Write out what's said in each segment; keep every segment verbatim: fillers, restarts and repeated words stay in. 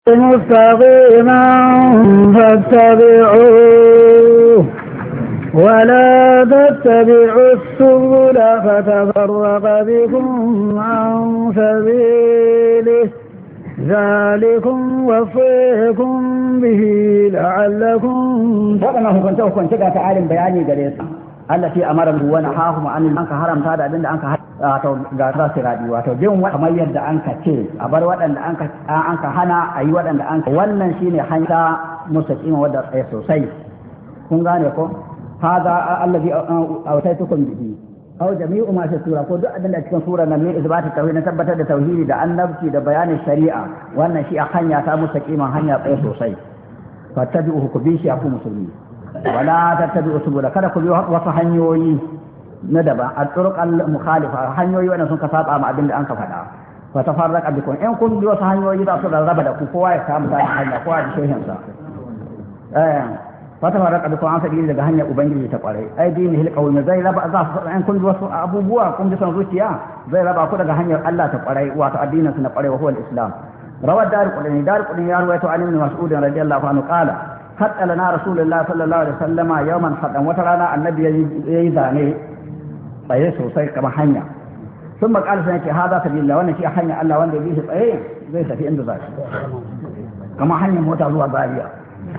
مستقيما فاتبعوه ولا تتبعوا السبل فتفرق بكم عن سبيله ذلكم وصيكم به لعلكم waɗannan hukunce-hukunce ga ta'alin bayani gare su allati amara hu wa nahahu an an ka haramta da abinda an ka wato ga rasiradi wato bin kamar yadda an ka ce a bar waɗanda an ka an ka hana a yi waɗanda an ka wannan shine hanya mustaqima wadda tsaye sosai kun gane ko hada allazi awtaytukum bihi aw jami'u ma fi sura ko duk abin da cikin sura nan ne isbatu tauhid na tabbatar da tauhidi da annabci da bayanin shari'a wannan shi a hanya ta mustaqima hanya tsaye sosai fattabi'uhu ku bi shi ku musulmi wala tattabi'u subula kada ku bi wasu hanyoyi na daban al-turuq al-mukhalifa hanyoyi wanda sun ka saba ma abin da an ka faɗa fa tafarraqa bikum in kun bi wasu hanyoyi za su raba da ku kowa ya samu ta hanya kowa da shehin sa eh fa tafarraqa bikum an sabili daga hanyar ubangiji ta kware ai dini hil qawmi zai raba za su in kun bi wasu abubuwa kun bi son zuciya zai raba ku daga hanyar Allah ta kware wato addinin su na kware wa huwa al-islam روى الدار قلني دار قلني يروي عن ابن مسعود رضي الله عنه قال خط لنا رسول الله صلى الله عليه وسلم يوما خطا وترانا النبي يزاني tsaye sosai kamar hanya sun makar sun yake haza ta billah wannan shi a hanya Allah wanda ya bi shi tsaye zai tafi inda za shi kamar hanyar mota zuwa Zaria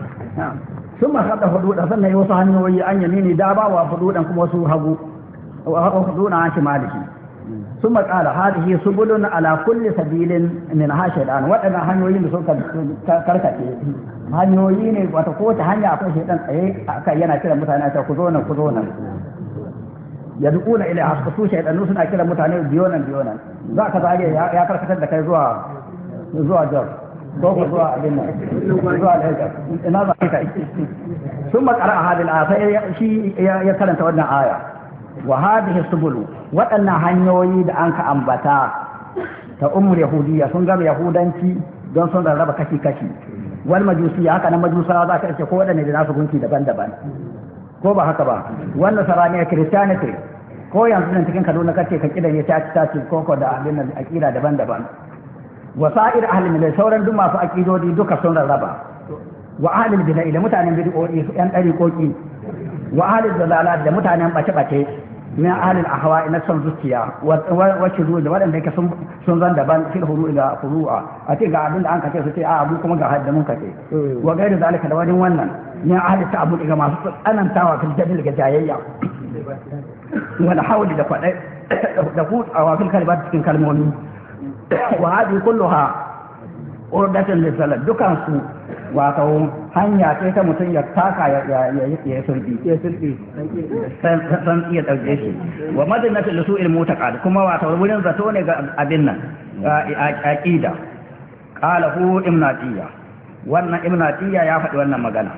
sun makar da hududa sannan wasu hanyoyi an yamini dama wa hududan kuma wasu hagu hududan an shi maliki ثم قال هذه سبل على كل سبيل منها شيطان waɗannan hanyoyin da suka karkace hanyoyi ne wata ko ta hanya akwai shaytan tsaye akai yana kira mutane ta ku zo nan ku zo nan yad'una ila hasbu shaytanu suna kira mutane biyo nan biyo nan za ka zage ya karkatar da kai zuwa zuwa jar ko ko zuwa abin nan zuwa Lagos ina za ka kai ثم قرأ هذه الآية shi ya karanta wannan aya wa hadhihi subulu waɗannan hanyoyi da an ka ambata ta ummul yahudiyya sun gama yahudanci don sun rarraba kashi kashi wal majusiyya haka nan majusawa za ka ce ko waɗanne da nasu gunki daban-daban ko ba haka ba wannan saraniya christianity ko yanzu nan cikin Kaduna kace ka kidan ya taci taci ko ko da abin nan aqida daban-daban wasa'ir ahli milal sauran duk masu aqidodi duka sun rarraba wa ahli bid'ah da mutanen bid'o'i yan dariƙoƙi wa ahli dalalat da mutanen bace-bace min ahli al-ahwa ina son zuciya wa shudu da wadanda yake sun sun zan daban fil huru ila furu'a a ce ga abin da an kace su ce a abu kuma ga hadda mun kace wa gairi zalika da wani wannan min ahli ta'abbud ga masu tsanantawa fil jadil ga jayayya wala hawli da kwadai da ku a wasil kalimat cikin kalmomi wa hadi kulluha urdatan lisalat dukan su wato hanya ce ta mutum ya taka ya ya sulbi ya sulbi san iya dauke shi wa madinatu lusu'il mutaqad kuma wato wurin zato ne ga abin nan aqida qala hu ibnatiya wannan ibnatiya ya faɗi wannan magana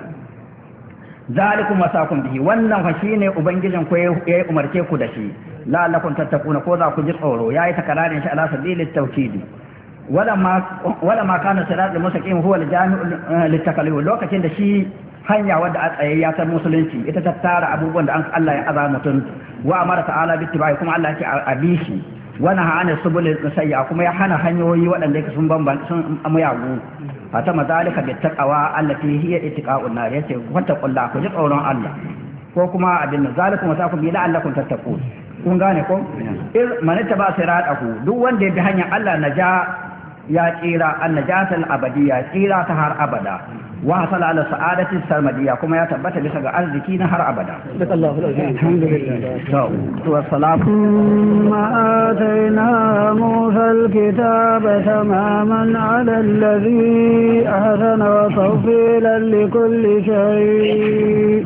zalikum wasakum bihi wannan fa shine ubangijin ku ya umarce ku da shi la'allakum tattaquna ko za ku ji tsoro yayi takararin shi ala sabilit tawkidi ولما ولما كان الصراط المستقيم هو الجامع للتكليف lokacin da shi hanya wadda a tsaye ya san musulunci ita ta tara abubuwan da Allah ya aza mutum wa amara ta'ala bi tibai kuma Allah ya ce a bi shi wa naha an subul sayya kuma ya hana hanyoyi waɗanda yake sun bamban sun amayagu fata mazalika bi taqwa allati hiya itiqa'un nar yace wata kullu ku ji tsoron Allah ko kuma abin zalikum wa takum bi la'allakum tattaqun kun gane ko man taba siratahu duk wanda ya bi hanyar Allah naja ya tsira annajatul abadiyya tsira ta har abada wa hasala ala sa'adati sarmadiyya kuma ya tabbata bisa ga arziki na har abada alhamdulillah to assalamu ma atayna musa alkitaba tamaman ala alladhi ahsana wa tawfilan likulli shay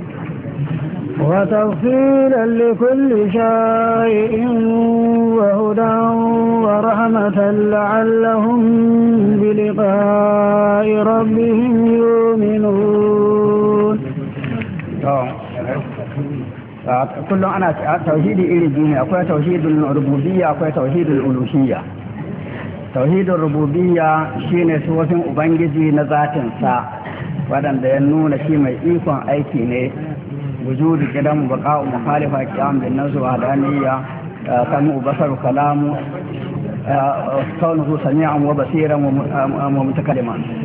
وتفصيلا لكل شيء وهدى ورحمة لعلهم بلقاء ربهم يؤمنون kullum ana tauhidi iri biyu ne akwai tauhidul rububiyya akwai tauhidul uluhiyya tauhidul rububiyya shine sifofin ubangiji na zatin sa wadanda ya nuna shi mai ikon aiki ne وجود قدم بقاء مخالفة قيام بالنفس وحدانية سمع بصر كلام كونه سميعا وبصيرا ومتكلما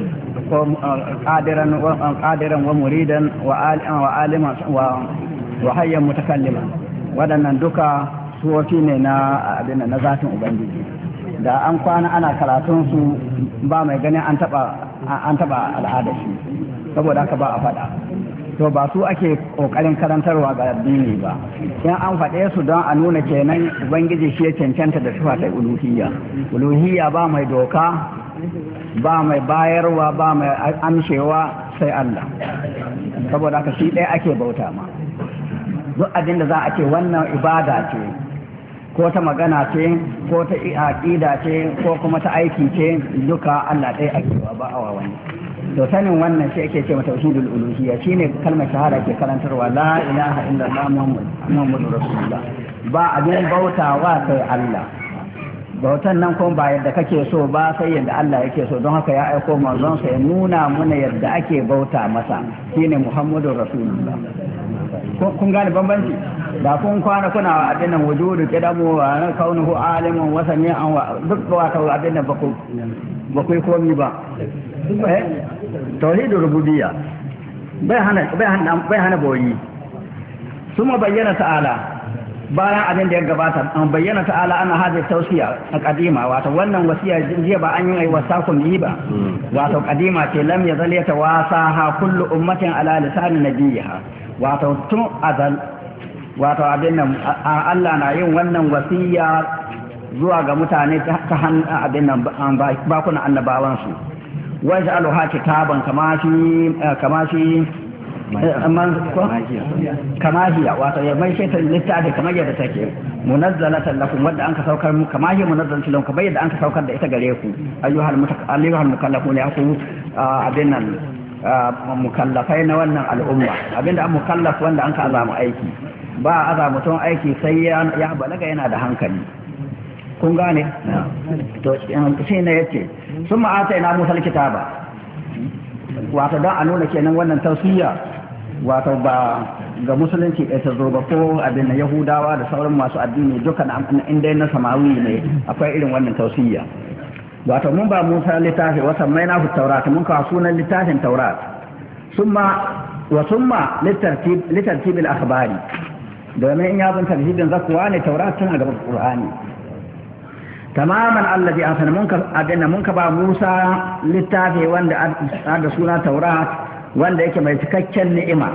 ko qadiran wa qadiran wa muridan wa aliman wa wa hayyan mutakalliman wadannan duka suwofi ne na abin na zatin ubangiji da an kwana ana karatun su ba mai ganin an taba an taba al'ada shi saboda haka ba a faɗa to ba su ake kokarin karantarwa ga addini ba in an faɗe su don a nuna kenan ubangiji shi ya cancanta da sifa ta uluhiyya uluhiyya ba mai doka ba mai bayarwa ba mai amshewa sai Allah saboda haka shi ɗaya ake bauta ma duk abin da za a ce wannan ibada ce ko ta magana ce ko ta aqida ce ko kuma ta aiki ce duka Allah ɗaya ake wa ba awa wani to sanin wannan shi ake ce mata tauhidul uluhiyya shine kalmar shahada ke karantarwa la ilaha illallah muhammadur rasulullah ba abin bautawa sai Allah bautan nan kuma ba yadda kake so ba sai yadda Allah yake so don haka ya aiko manzon sa ya nuna muna yadda ake bauta masa shine muhammadur rasulullah kun gane bambanci da kun kwana kuna abin nan wujudu kidamu wa kaunuhu alimun wa sami'an wa duk wato abin nan ba ku ba ku komi ba eh tauhidur rububiyya bai hana bai hana bai hana boyi kuma bayyana ta'ala bayan abin da ya gabata an bayyana ta'ala ana hada tausiya a kadima wato wannan wasiya jiya ba an yi wasa kun yi ba wato kadima ce lam yazal yatawasaha kullu ummatin ala lisan nabiyha wato tun azal wato abin nan Allah na yin wannan wasiya zuwa ga mutane ta hannun abin nan bakunan annabawansu wajen aluha kitaban kama shi kama shi kama hiya wato ya mai shaitan littafi kamar yadda take munazzalatan lakum wadda an ka saukar mu kama hiya munazzalatan lakum kamar yadda an ka saukar da ita gare ku ayyuhal ayyuhal mukallafun ya ku abin nan mukallafai na wannan al'umma abinda an mukallaf wanda an ka azamu aiki ba aza mutum aiki sai ya balaga yana da hankali kun gane to shi ne yace sun ma'ata ina musal kitaba wato don a nuna kenan wannan tausiya wato ba ga musulunci ɗaya ta zo ba ko abin na yahudawa da sauran masu addini duka inda na samawi ne akwai irin wannan tausiya wato mun ba musa littafi wasan mai na taurat mun kawo sunan littafin taurat summa wa summa litartibil akhbari domin in ya bin tarhibin zakuwa ne taurat tun a gaban qur'ani tamaman allazi asana mun ka abinda mun ka ba Musa littafi wanda da suna Taurat wanda yake mai cikakken ni'ima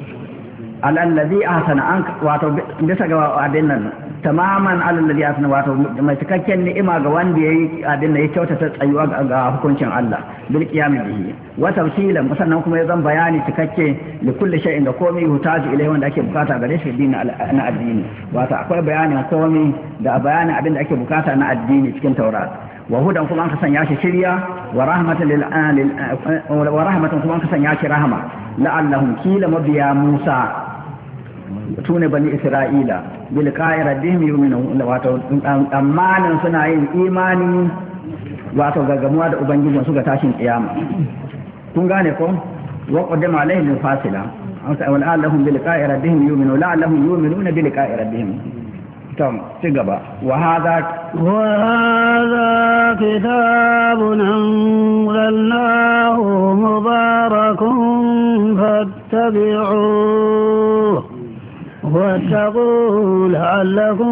allazi ahsana an wato bisa ga abin nan tamaman allazi asana wato mai cikakken ni'ima ga wanda yayi abin da ya kyautata tsayuwa ga hukuncin Allah bil qiyam bihi wa tafsilan sannan kuma ya zan bayani cikakke da kulli shay'in da komai hutaji ilai wanda ake bukata gare shi dinin na addini wato akwai bayanin komai da bayanin abin da ake bukata na addini cikin Taurat wa hudan kuma an ka sanya shi shirya wa rahmatan lil wa rahmatan kuma an ka sanya shi rahama la'allahum kila mabiya Musa tune bani Isra'ila bil qa'ira bihim yu'minu wato amanan suna yin imani wato gaggamuwa da ubangijin su ga tashin kiyama kun gane ko wa qaddama alaihim fasila wal allahum bil qa'ira bihim yu'minu la'allahum yu'minuna bil qa'ira bihim tam ci gaba wa hadha wa hadha kitabun anzalnahu mubarakun fattabi'uhu واتقوا لعلكم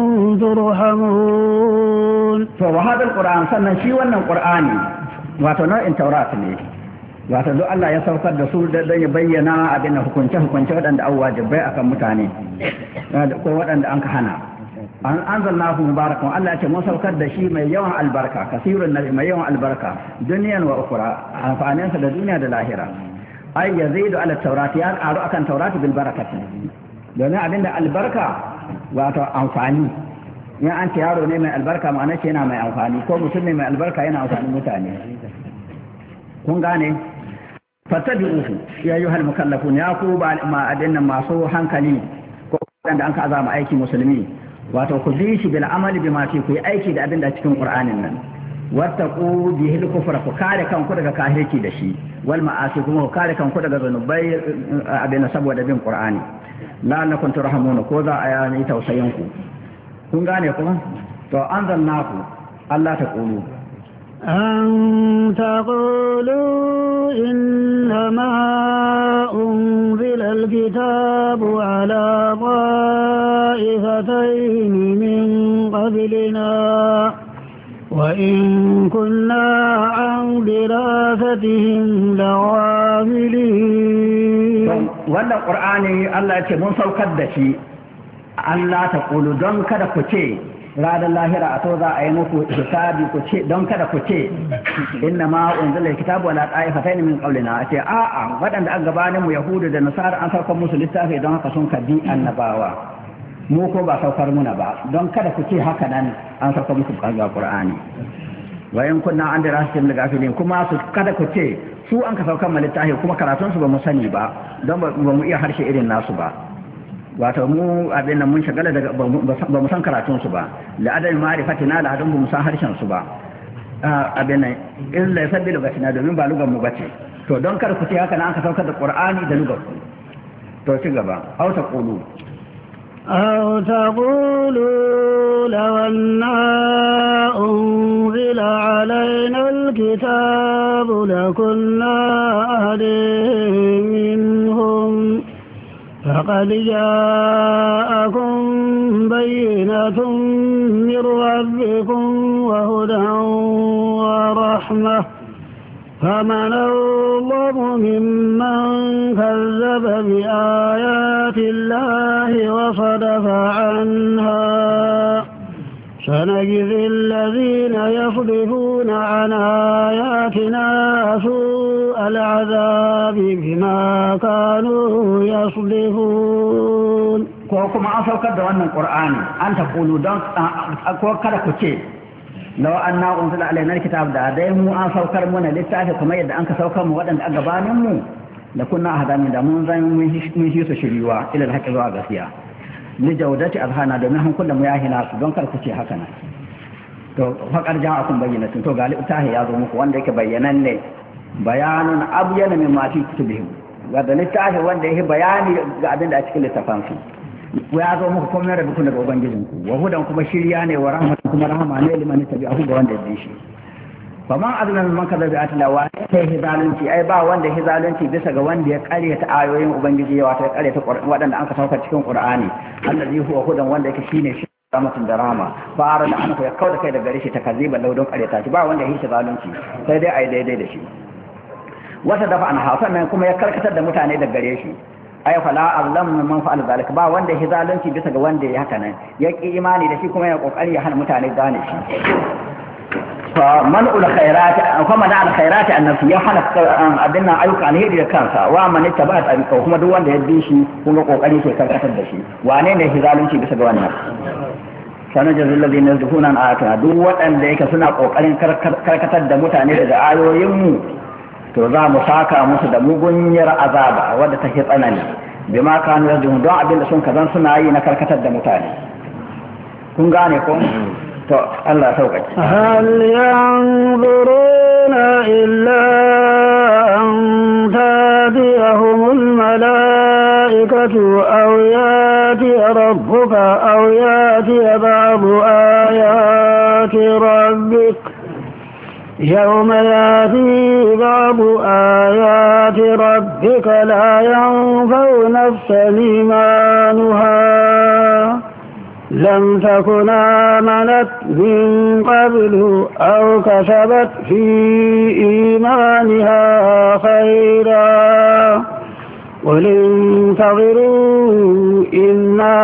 ترحمون فهذا القرآن سنة شي وانا القرآن واتنا ان توراة ne wato duk Allah ya saukar da su da ya bayyana abin da hukunce hukunce waɗanda an wajibai akan mutane ko waɗanda an ka hana an anzalnahu mubarakun Allah ya ce mun saukar da shi mai yawan albarka kasirun nabi mai yawan albarka duniyan wa ukhra amfaninsa da duniya da lahira ay yazidu ala tawrati ya qaru akan tawrati bil barakati domin abinda albarka wato amfani in an ce yaro ne mai albarka ma'ana ce yana mai amfani ko mutum ne mai albarka yana amfani mutane kun gane fattabi'uhu ya ayyuhal mukallafun ya ku ba ma adinnan masu hankali ko wanda an ka azama aiki musulmi wato ku bi shi bil amali bima fi ku yi aiki da abinda cikin qur'anin nan wattaqu bihil kufra ku kare kanku daga kafirci da shi wal ma'asi kuma ku kare kanku daga zanubai abin saboda bin qur'ani la'allakum turhamuna ko za a yi tausayin ku kun gane kuma to anzalnaku Allah ta qulu an taqulu إنما أنزل الكتاب على طائفتين من قبلنا وإن كنا عن دراستهم لغافلين. wannan Qur'ani Allah ya ce mun saukar da shi Allah ta kulu don kada ku ce ranar lahira a to za a yi muku hisabi ku ce don kada ku ce inna ma unzila alkitabu ala ta'ifatayn min qawlina a ce a'a waɗanda an gabanin mu yahudu da nasara an saukar musu littafi don haka sun kabi annabawa mu ko ba saukar muna ba don kada ku ce haka nan an saukar musu ga Qur'ani wa in kunna an dirasatin lagafilin kuma su kada ku ce su an ka saukar mu littafi kuma karatun su ba mu sani ba don ba mu iya harshe irin nasu ba wato mu abin nan mun shagala daga ba mu san karatun su ba la adal ma'rifatina la adun mu san harshen su ba abin nan illa yasabbilu gatina domin ba lugan mu bace to don kar ku ce haka nan aka saukar da Qur'ani da lugan ku to ci gaba au ta qulu أو تقولوا لو أنا أنزل علينا الكتاب لكنا أهدي منهم فقد جاءكم بينة من ربكم وهدى ورحمة فمن أظلم ممن كذب بآيات الله وصدف عنها سنجزي الذين يصدفون عن آياتنا سوء العذاب بما كانوا يصدفون. ko kuma an saukar da wannan Qur'ani an ta kulu don ko kada ku ce law anna unzila alaina alkitab da dai mu an saukar muna littafi kuma yadda an ka saukar mu waɗanda a gabanin mu da kunna ahadami da mun zan mun shi su shiriwa ila alhaqi zuwa gaskiya li jawdati azhana domin hankulan mu ya hina su don kar ku ce haka nan to faqad ja'akum bayyinatun to gali utahi ya zo muku wanda yake bayyanan ne bayanun abyana mimma fi kutubihim ga da littafi wanda yake bayani ga abin da a cikin littafansu ya zo muku kuma rabu ku daga ubangijinku wa hudan kuma shirya ne wa rahmatan kuma rahama ne liman tabi'ahu ga wanda ya bi shi faman azna man kaza bi atla wa sai hizalunci ai ba wanda hizalunci bisa ga wanda ya karyata ayoyin ubangiji wato ya karyata wadanda an ka sauka cikin qur'ani allazi huwa hudan wanda yake shine shi rahmatun da rahama fara da an ya kauda kai daga gare shi takazziban laudon karyata shi ba wanda ya hishi zalunci sai dai ai daidai da shi wata dafa an hafa nan kuma ya karkatar da mutane daga gare shi ay fala azlam man fa'ala zalika ba wanda ya zalunci bisa ga wanda ya haka nan ya ki imani da shi kuma ya kokari ya hana mutane gane shi fa man'ul khairati fa man al khairati annabi ya hana abinna ayyuka alheri da kansa wa man taba'a ayyuka kuma duk wanda ya bi shi kuma kokari ke karkatar da shi wane ne ya zalunci bisa ga wannan sanajin alladhina yadhuna an ayatina duk wanda yake suna kokarin karkatar da mutane daga ayoyin mu to za mu saka musu da mugunyar azaba wadda take tsanani bima kanu yadun don abin da sun kazan suna yi na karkatar da mutane kun gane ko to Allah sauƙaƙe hal yanzuruna illa an tadiyahumul malaikatu aw yati rabbuka aw yati ba'du ayati rabbik يوم يأتي بعض آيات ربك لا ينفع نفسا إيمانها لم تكن آمنت من قبل أو كسبت في إيمانها خيرا قل انتظروا إنا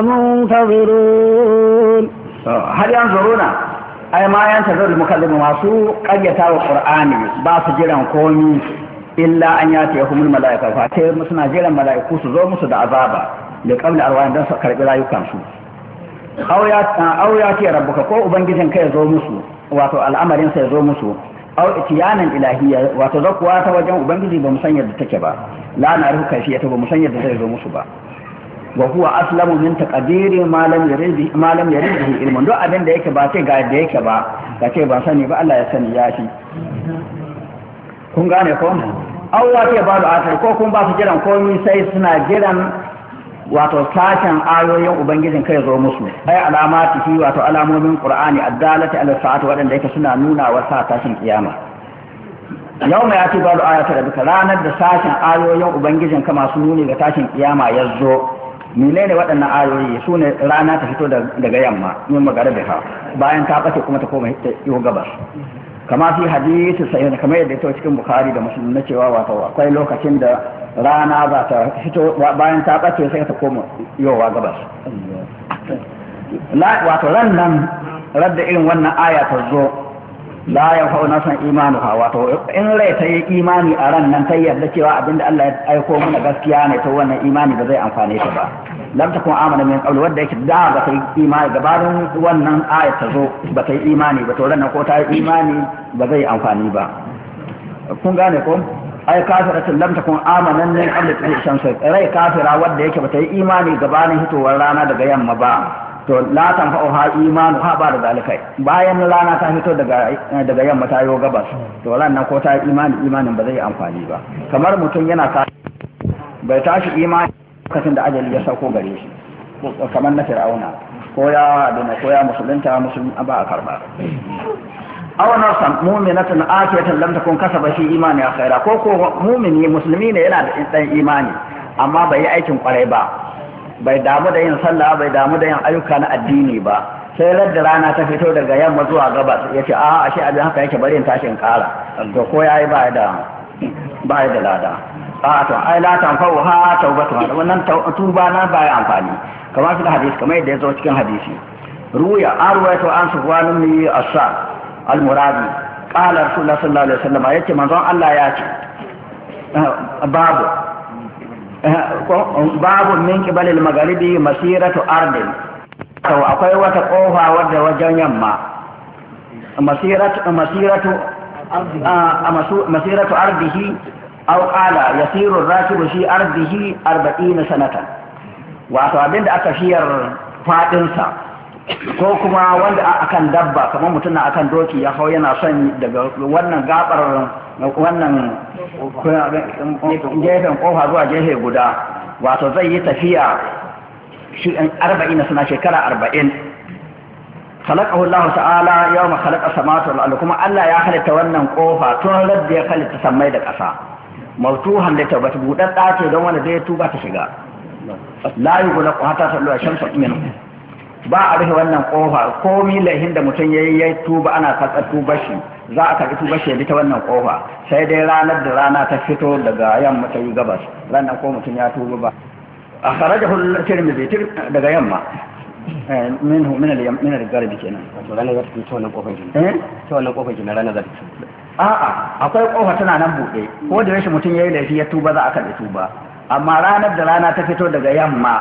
منتظرون. هل ينظرون ai ma yan tazar mukallimu masu kayyata wa qur'ani ba su jiran komi illa an yati yahumul malaika fa sai suna jiran malaiku su zo musu da azaba da qabla arwahin dan su karbi rayukan su aw ya aw yati rabbuka ko ubangijin kai zo musu wato al'amarin sai zo musu aw itiyanan ilahiyya wato zakwa ta wajen ubangiji ba mu san yadda take ba la na ruhu kaifiyata ba mu san yadda zai zo musu ba wa huwa aslamu min taqdiri ma lam yurid ma lam yurid bihi ilmun do abin da yake ba sai ga yadda yake ba kace ba sani ba Allah ya sani ya shi kun gane ko Allah ke ba da atar ko kun ba su jiran komai sai suna jiran wato sashen ayoyin ubangijin kai zo musu ai alamati shi wato alamomin qur'ani addalati ala sa'ati wadanda yake suna nuna wa sa tashin kiyama yau mai ati balu ayata da duka ranar da sashen ayoyin ubangijin ka masu nuni ga tashin kiyama ya zo menene waɗannan ayoyi su ne rana ta fito daga yamma yin magarabi ha bayan ta ɓace kuma ta koma yau gabas kama fi hadisi sai kamar yadda ya cikin bukhari da muslim na cewa wato akwai lokacin da rana za ta fito bayan ta ɓace sai ta koma yowa gabas wato ran nan radda irin wannan aya ta zo la ya fa'u nasan imanuha wato in rai ta yi imani a ran nan ta yarda cewa abinda Allah ya aiko mana gaskiya ne to wannan imani ba zai amfane ta ba lam takun amana min qabl wanda yake da ba ta yi imani gabanin wannan aya ta zo ba ta yi imani ba to ran ko ta yi imani ba zai amfani ba kun gane ko ai kafiratun lam takun amana min qabl shamsu rai kafira wanda yake ba ta yi imani gabanin hitowar rana daga yamma ba to la tanfa'u ha imanu ha ba da zalikai bayan rana ta fito daga daga yamma ta yo gabas to ran nan ko ta imani imanin ba zai amfani ba kamar mutum yana ka bai tashi imani lokacin da ajali ya sauko gare shi kamar na fir'auna ko ya aduna ko ya musulunta musulmi ba a karba aw nafsan mu'minatan atiyatan lam takun kasaba shi imani ya khaira ko ko mu'mini musulmi ne yana da dan imani amma bai yi aikin kwarai ba bai damu da yin sallah bai damu da yin ayyuka na addini ba sai radda rana ta fito daga yamma zuwa gabas ya ce a ashe abin haka yake bari in tashin kara to ko yayi ba da ba da lada a to ai la tanfa'u ha tawbatu wannan tuba na ba ya amfani kamar shi da hadisi kamar yadda ya zo cikin hadisi ruya arwayatu an sufwan ibn as-sa al-muradi qala rasulullah sallallahu alaihi wasallam yace manzon Allah ya ce babu babu min kibalil magharibi masiratu ardin to akwai wata kofa wadda wajen yamma masiratu masiratu masiratu ardihi aw qala yasiru ar-rakibu fi ardihi arba'ina sanatan wato abinda aka shiyar fadin sa ko kuma wanda akan dabba kamar mutum na akan doki ya hau yana son daga wannan gabar wannan gefen kofa zuwa gefe guda wato zai yi tafiya arba'in suna shekara arba'in khalaqahu Allah ta'ala yawma khalaqa samawati wal ardi kuma Allah ya halitta wannan kofa tun radda ya halitta samai da ƙasa mawtuhan da ta bata budan dace don wanda zai tuba ta shiga la yughlaqu hatta tallu shamsu minhu ba a rufe wannan kofa komi laihin da mutum ya yi ya tuba ana karɓar tuba shi za a karɓi tuba shi ta wannan kofa sai dai ranar da rana ta fito daga yamma ta yi gabas ranar ko mutum ya tuba ba a kharajahu tirmidhi daga yamma minhu min al min al garbi kenan to ranar za ta fito wannan kofar kenan eh to wannan kofar kenan ranar za ta fito a'a akwai kofa tana nan bude ko da yashi mutum yayi laifi ya tuba za a karɓi tuba amma ranar da rana ta fito daga yamma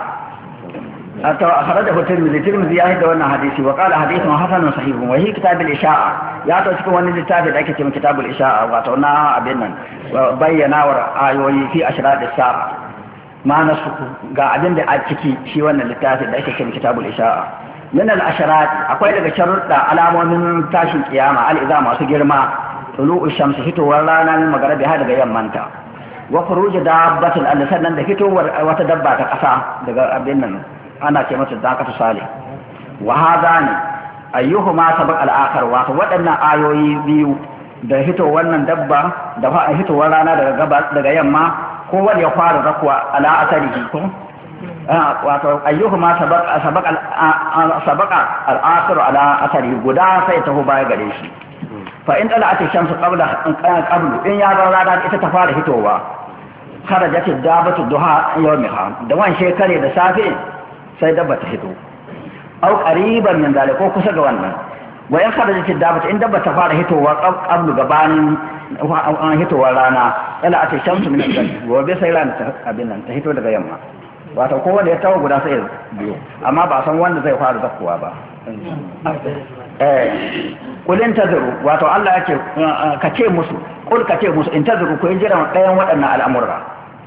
أخرجه الترمذي الترمذي يأهد وانا حديثي وقال حديث حسن صحيح وهي كتاب الإشاعة يأتو تكون وانا للتابع لأكت من كتاب الإشاعة واتونا أبنا وبينا ورآيوي في أشراط الساعة ما نسخ قاعدين لأتكي شي وانا للتابع لأكت من كتاب الإشاعة من الأشراط أقول لك شرط على من تاشي القيامة على إذا ما سجر ما طلوع الشمس هتو ورانا من مغرب هذا غيام منتا وخروج دابة الألسان هتو وتدبع تقصى أبنا ana ce mata zakatu salih wa hadani ayyuhuma sabaq al-akhar wa wadannan ayoyi biyu da hito wannan dabba da fa hito rana daga gabas daga yamma ko wanda ya fara zakwa ala asarihi ko wato ayyuhuma sabaq sabaq sabaq al-akhir ala asari guda sai ta baya gare shi fa in tala'at ash-shamsu qabla qablu in ya ga rana ita ta fara hitowa kharajat ad-dabatu duha yawmiha da wan shekare da safe sai dabba ta hito au qariban min dalika ko kusa ga wannan wa in kharajat dabba in dabba ta fara hitowa qablu gabanin an hitowa rana ila ata shamsu min al-ghad wa bi sai rana ta abin nan ta hito daga yamma wato ko wanda ya tawo guda sai biyo amma ba san wanda zai fara zakkuwa ba eh kulin tazuru wato Allah yake ka ce musu kul ka ce musu in tazuru ko in jira ɗayan waɗannan al'amura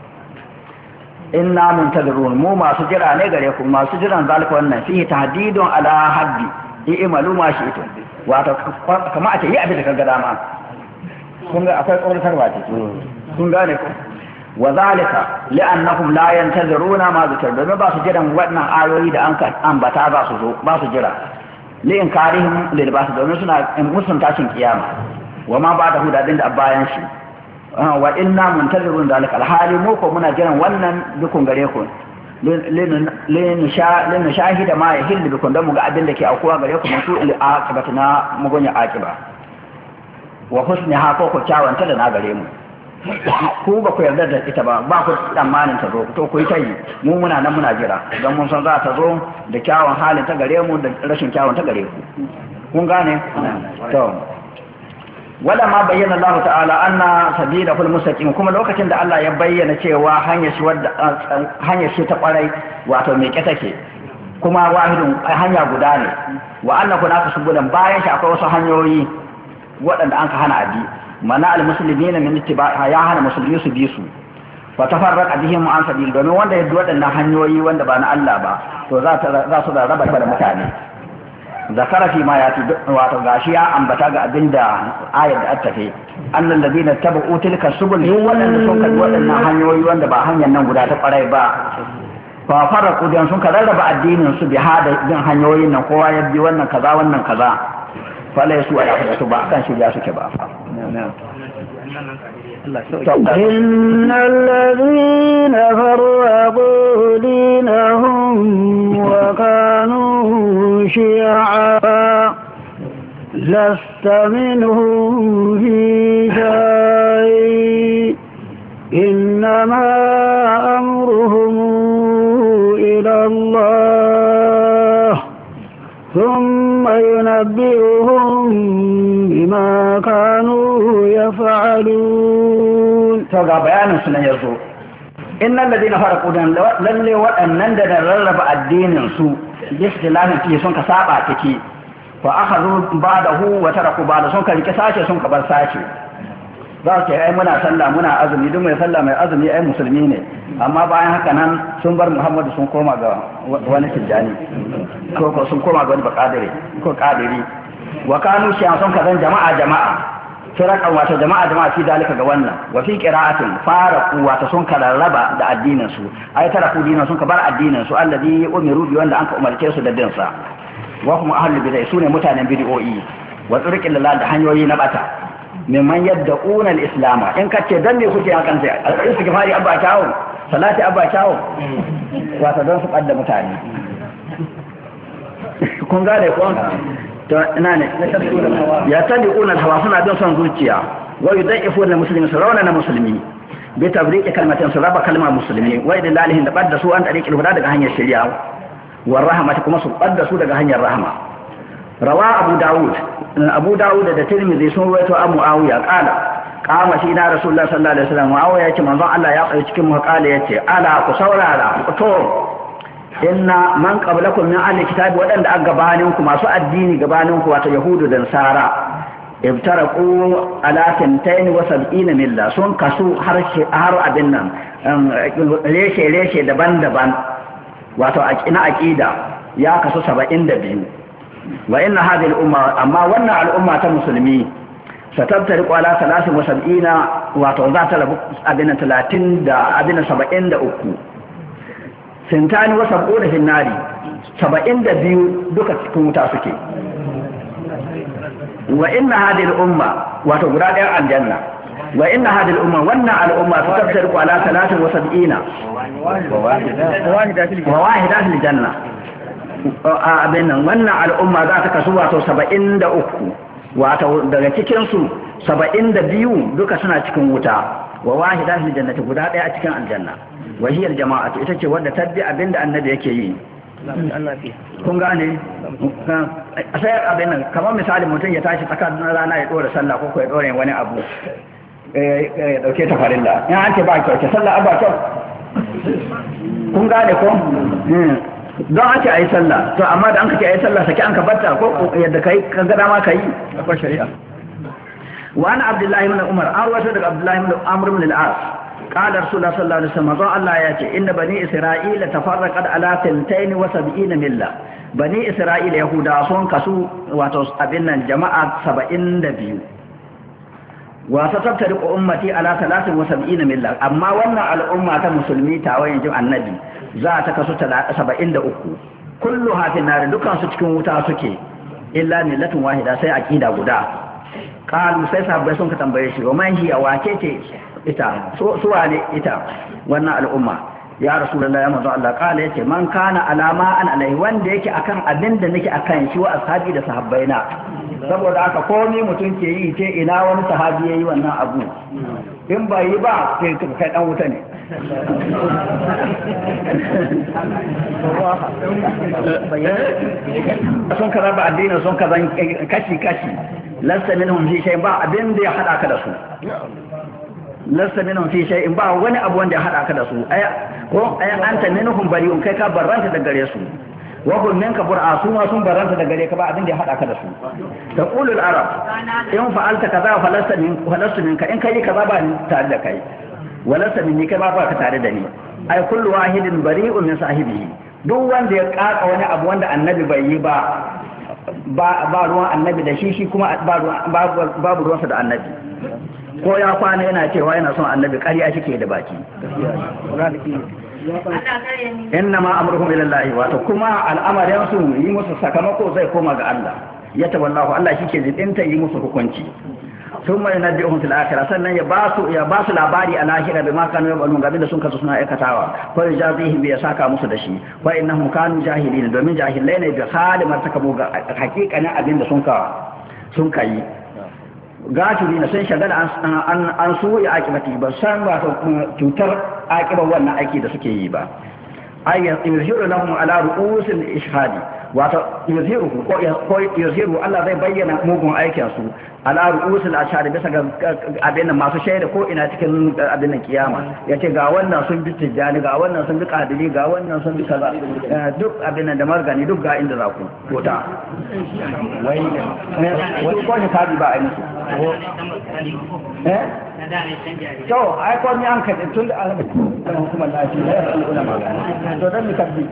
inna muntazirun mu masu jira ne gare ku masu jiran zalika wannan fihi tahdidun ala haddi i'malu ma shi'tum wato kama a ce yi abin da kaga dama kun ga akwai kauratarwa ce kun gane ku wa zalika li'annahum la yantaziruna ma zikr da ba su jiran wannan ayoyi da an ambata ba su zo ba su jira li inkarihim lil ba'th domin suna musun tashin kiyama wa ma ba da hudadin da bayan shi wa inna muntazirun zalika alhali mu ko muna jiran wannan dukun gare ku lin shahida ma yahillu bikum dan mu ga abin da ke aukuwa gare ku musu il aqibatu na mugunya aqiba wa husni ha ko ko kyawanta da na gare mu ku ba ku yarda da ita ba ba ku tsammanin ta zo to ku yi ta yi mu muna nan muna jira don mun san za ta zo da kyawun halin ta gare mu da rashin kyawun ta gare ku kun gane to wala ma bayyana Allah ta'ala anna sabilahul mustaqim kuma lokacin da Allah ya bayyana cewa hanyar shi wadda hanyar shi ta kwarai wato me ke take kuma wahidun hanya guda ne wa anna kunaka subulan bayan shi akwai wasu hanyoyi waɗanda an ka hana abi mana al-muslimina min ittiba'a ya hana musulmi su bi su wa tafarraqa bihim an sabil domin wanda ya bi waɗannan hanyoyi wanda ba na Allah ba to za za su da raba da mutane zakara fi ma yati wato gashi ya ambata ga abinda ayar da attafe annal ladina tabu tilka subul waɗanda sun kalli waɗannan hanyoyi wanda ba hanyar nan guda ta kwarai ba fa farraqu dan sun rarraba addinin su bi hada bin hanyoyin nan kowa ya bi wannan kaza wannan kaza fala yasu ala hudatu ba kan shirya suke ba إن الذين فرقوا دينهم وكانوا شيعا لست منهم في شيء إنما أمرهم إلى الله ثم ينبئهم بما كانوا يفعلون توقع بيان سنة يزو إن الذين فرقوا دين للي وأنن دين ررب الدين سوء باختلاف فيه سنك سابع تكي فأخذوا بعده وتركوا بعده سنك لكساشي سنك برساشي za su ce ai muna sallah muna azumi duk mai sallah mai azumi ai musulmi ne amma bayan haka nan sun bar Muhammadu sun koma ga wani tijjani ko ko sun koma ga wani bakadiri ko kadiri wa kanu shi sun kazan jama'a jama'a firaqan wato jama'a jama'a fi dalika ga wannan wa fi qira'atin faraqu wato sun kararraba da addinin su ai taraku dinan sun ka bar addinin su alladhi umiru bi wanda anka umarce su da dinsa wa kuma ahlul bid'ah sune mutanen bid'o'i wa turqil lillah da hanyoyi na bata mimman yadda ƙunar islama in ka ce don me kuke hakan sai alƙarin su gifari abba kyawun salati abba kyawun wata don su ɓadda mutane kun gane ko to ina ne ya tabi ƙunar hawa suna bin son zuciya wa yi zai ifo na musulmi su rauna na musulmi bai tabriki kalmatin su raba kalma musulmi wa idan lalihin da ɓadda su an ɗari ƙilhuda daga hanyar shirya wa rahamata kuma su ɓadda su daga hanyar rahama rawa abu dawud abu dawud da tirmidhi sun rawaito an muawiya qala qama shi na rasulullah sallallahu alaihi wasallam muawiya yace manzon Allah ya tsaye cikin mu qala yace ala ku saurara to inna man qablakum min ahli kitabi wadanda an gabanin ku masu addini gabanin ku wato yahudu da nasara ibtaraqu ala tantain wa sab'ina milla sun kasu har har abin nan reshe reshe daban-daban wato aqina aqida ya kasu saba'in da biyu wa inna hadhihi al-umma amma wannan al'umma ta musulmi satabtariqu ala thalathin wa sab'ina wato za ta rabu abin talatin da abin saba'in da uku sintani wa sab'una fi nari saba'in da biyu duka cikin wuta suke wa inna hadhihi al-umma wato guda ɗaya aljanna wa inna hadhihi al-umma wannan al'umma satabtariqu ala thalathin wa sab'ina wa wahidatul janna abin nan wannan al'umma za ta kasu wato saba'in da uku wato daga cikinsu saba'in da biyu duka suna cikin wuta wa wahida fil jannati guda ɗaya a cikin aljanna wa hiya jama'atu ita ce wadda tabbi abinda annabi yake yi kun gane sai abin nan kamar misali mutum ya tashi tsakanin rana ya dora sallah ko ya dora wani abu ya dauke ta farilla in an ce ba kyau ke sallah ba kyau kun gane ko don ake a yi sallah to amma da an kake a yi sallah saki an ka batta ko yadda kai ka gada ma ka yi akwai shari'a wa ana abdullahi ibn umar an rawaito daga abdullahi ibn amr ibn al-as qala rasulullah sallallahu alaihi wasallam Allah ya ce inna bani isra'ila tafarraqat ala thalathin wa sab'ina milla bani isra'ila yahuda sun kasu wato abin nan jama'a saba'in da biyu wa satabtariqu ummati ala thalathin wa sab'ina milla amma wannan al'umma ta musulmi tawayin jin annabi za ta kasu saba'in da uku kullu hafin nari dukansu cikin wuta suke illa millatun wahida sai aqida guda kalu sai sahabbai sun ka tambaye shi wa man hiya wace ce ita su wane ita wannan al'umma ya rasulullahi ya manzo Allah kala yace man kana alama an alai wanda yake akan abin da nake akan shi wa ashabi da sahabbaina saboda haka komai mutum ke yi ce ina wani sahabi yayi wannan abu in bai yi ba sai kai dan wuta ne sun ka raba addinin sun ka zan kashi kashi lasta minhum fi shay ba abin da ya hada ka da su lasta minhum fi shay ba wani abu wanda ya hada ka da su aya ko aya anta minhum bari'un kai ka barranta da gare su wa hum minka bur'a su ma sun barranta da gare ka ba abin da ya hada ka da su taqulul arab in fa'alta kaza falasta min falasta minka in kai kaza ba ni tare da kai walasta minni kai ba ba ka tare da ni ay kullu wahidin bari'un min sahibihi duk wanda ya kaka wani abu wanda annabi bai yi ba ba ruwan annabi da shi shi kuma babu ruwansa da annabi ko ya kwana yana cewa yana son annabi ƙarya shi ke da baki inna ma amruhum ila Allah wato kuma al'amarin su yi musu sakamako zai koma ga Allah ya tawallahu Allah shi ke zidinta yi musu hukunci ثم ينبئهم في الآخرة sannan ya basu ya basu labari a lahira bima kanu yabalun gabi da sun kasu suna aikatawa ko yajazihim bi saka musu da shi wa innahum kanu jahilin domin jahilai ne bi hali martakabu ga hakikanin abin da sun ka sun kai gatubi na sun shagala an an su ya akibati ba san ba cutar akibar wannan aiki da suke yi ba ay yuzhiru lahum ala ru'usil ishhadi wato yuzhiru ko yuzhiru Allah zai bayyana mugun aikin su ala ru'usil ashhadi bisa ga abin nan masu shaida ko ina cikin abin nan kiyama yace ga wannan sun bi tijjani ga wannan sun bi qadili ga wannan sun bi kaza duk abin nan da margani duk ga inda za ku kota wai wai ko ne kabi ba ai musu eh to ai ko ni an ka tun da Allah kuma lafiya ya ulama to dan mi kabbi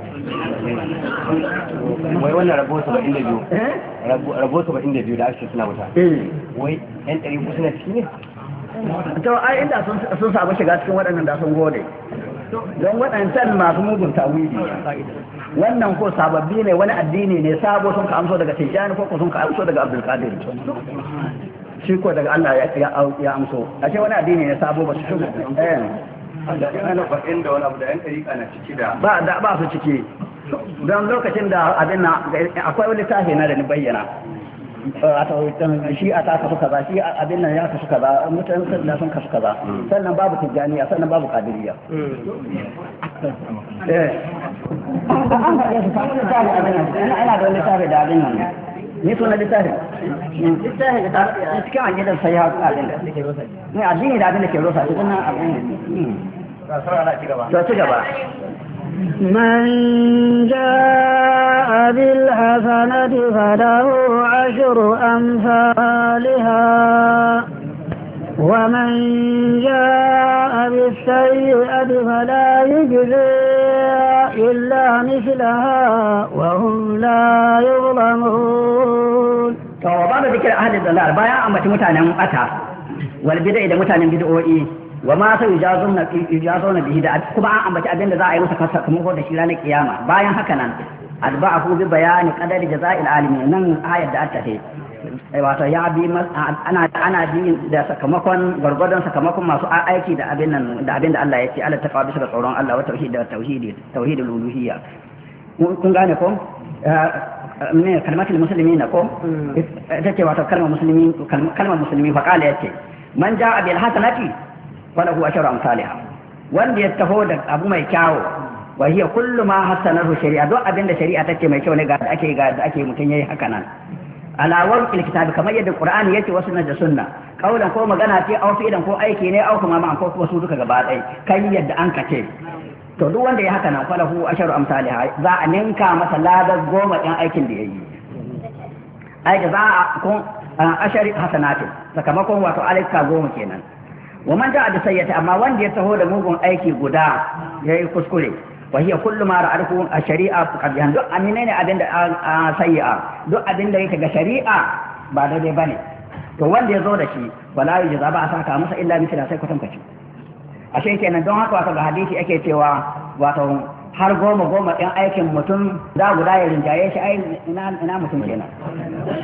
wai wannan rabo saba'in da biyu rabo saba'in da biyu da ake suna wuta wai yan ɗari ku suna ciki ne to ai inda sun samu shiga cikin waɗannan da sun gode don waɗancan masu mugun tawili wannan ko sababbi ne wani addini ne sabo sun ka amso daga tijjani ko sun ka amso daga abdulkadir shi ko daga Allah ya amso ashe wani addini ne sabo ba su shigo eh da ana bakin da wani abu da yan ɗariƙa na ciki da ba da ba su ciki don lokacin da abin na akwai wani tafi na da ni bayyana shi a ta kasu kaza shi abin nan ya kasu kaza mutane da sun kasu kaza sannan babu tijjaniya sannan babu kadiriya eh ana da wani tafi da abin nan ni suna littafi littafi da cikin ajiyar sai ya abin da ne addini da abin da ke rosa cikin nan abin to ci gaba من جاء بالحسنة فله عشر أمثالها ومن جاء بالسيئة فلا يجزي إلا مثلها وهم لا يظلمون. فوضع ذكر أهل الضلال بايا أما تمتانا أتى والبدع إذا متانا بدعوئي وما سيجازون يجازون به da kuma an ambaci abin da za a yi masa sakamako da shi ranar kiyama bayan haka nan adba'ahu bi bayani qadari jaza'il alimin nan ayat da aka ce wato ya bi ana ana bi da sakamakon gargadon sakamakon masu aiki da abin nan da abin da Allah ya ce Allah ta kawo bisa tsoron Allah wa tauhid da tauhidi tauhidul uluhiyya kun gane ko ne kalmatul muslimin ko ita ce wato kalmar musulmi kalmar musulmi fa kala yace man ja'a bil hasanati falahu asharu amsalha wanda ya taho da abu mai kyawu wa hiya kullu ma hasanahu shari'a duk abinda shari'a take mai kyau ne ga da ake ga da ake mutun yayi haka nan alawar kitabi kamar yadda qur'ani yake wasu na da sunna kaulan ko magana ce au fi'lan ko aiki ne au kuma ma ko kuma su duka gaba ɗaya kai yadda an kace to duk wanda ya haka nan falahu asharu amsalha za a ninka masa ladar goma ɗin aikin da yayi ai da za a kun ashari hasanatin sakamakon wato alaika goma kenan wa man ja'a bi sayyati amma wanda ya taho da mugun aiki guda yayi kuskure wa hiya kullu ma ra'arku ash-shari'a qadiyan duk amine ne abinda sayyi'a duk abinda yake ga shari'a ba daidai bane to wanda ya zo da shi wala yujza ba a saka masa illa misla sai kwatan kwaci ashe kenan don haka wato ga hadisi ake cewa wato har goma goma ɗin aikin mutum za guda ya rinjaye shi ai ina ina mutum kenan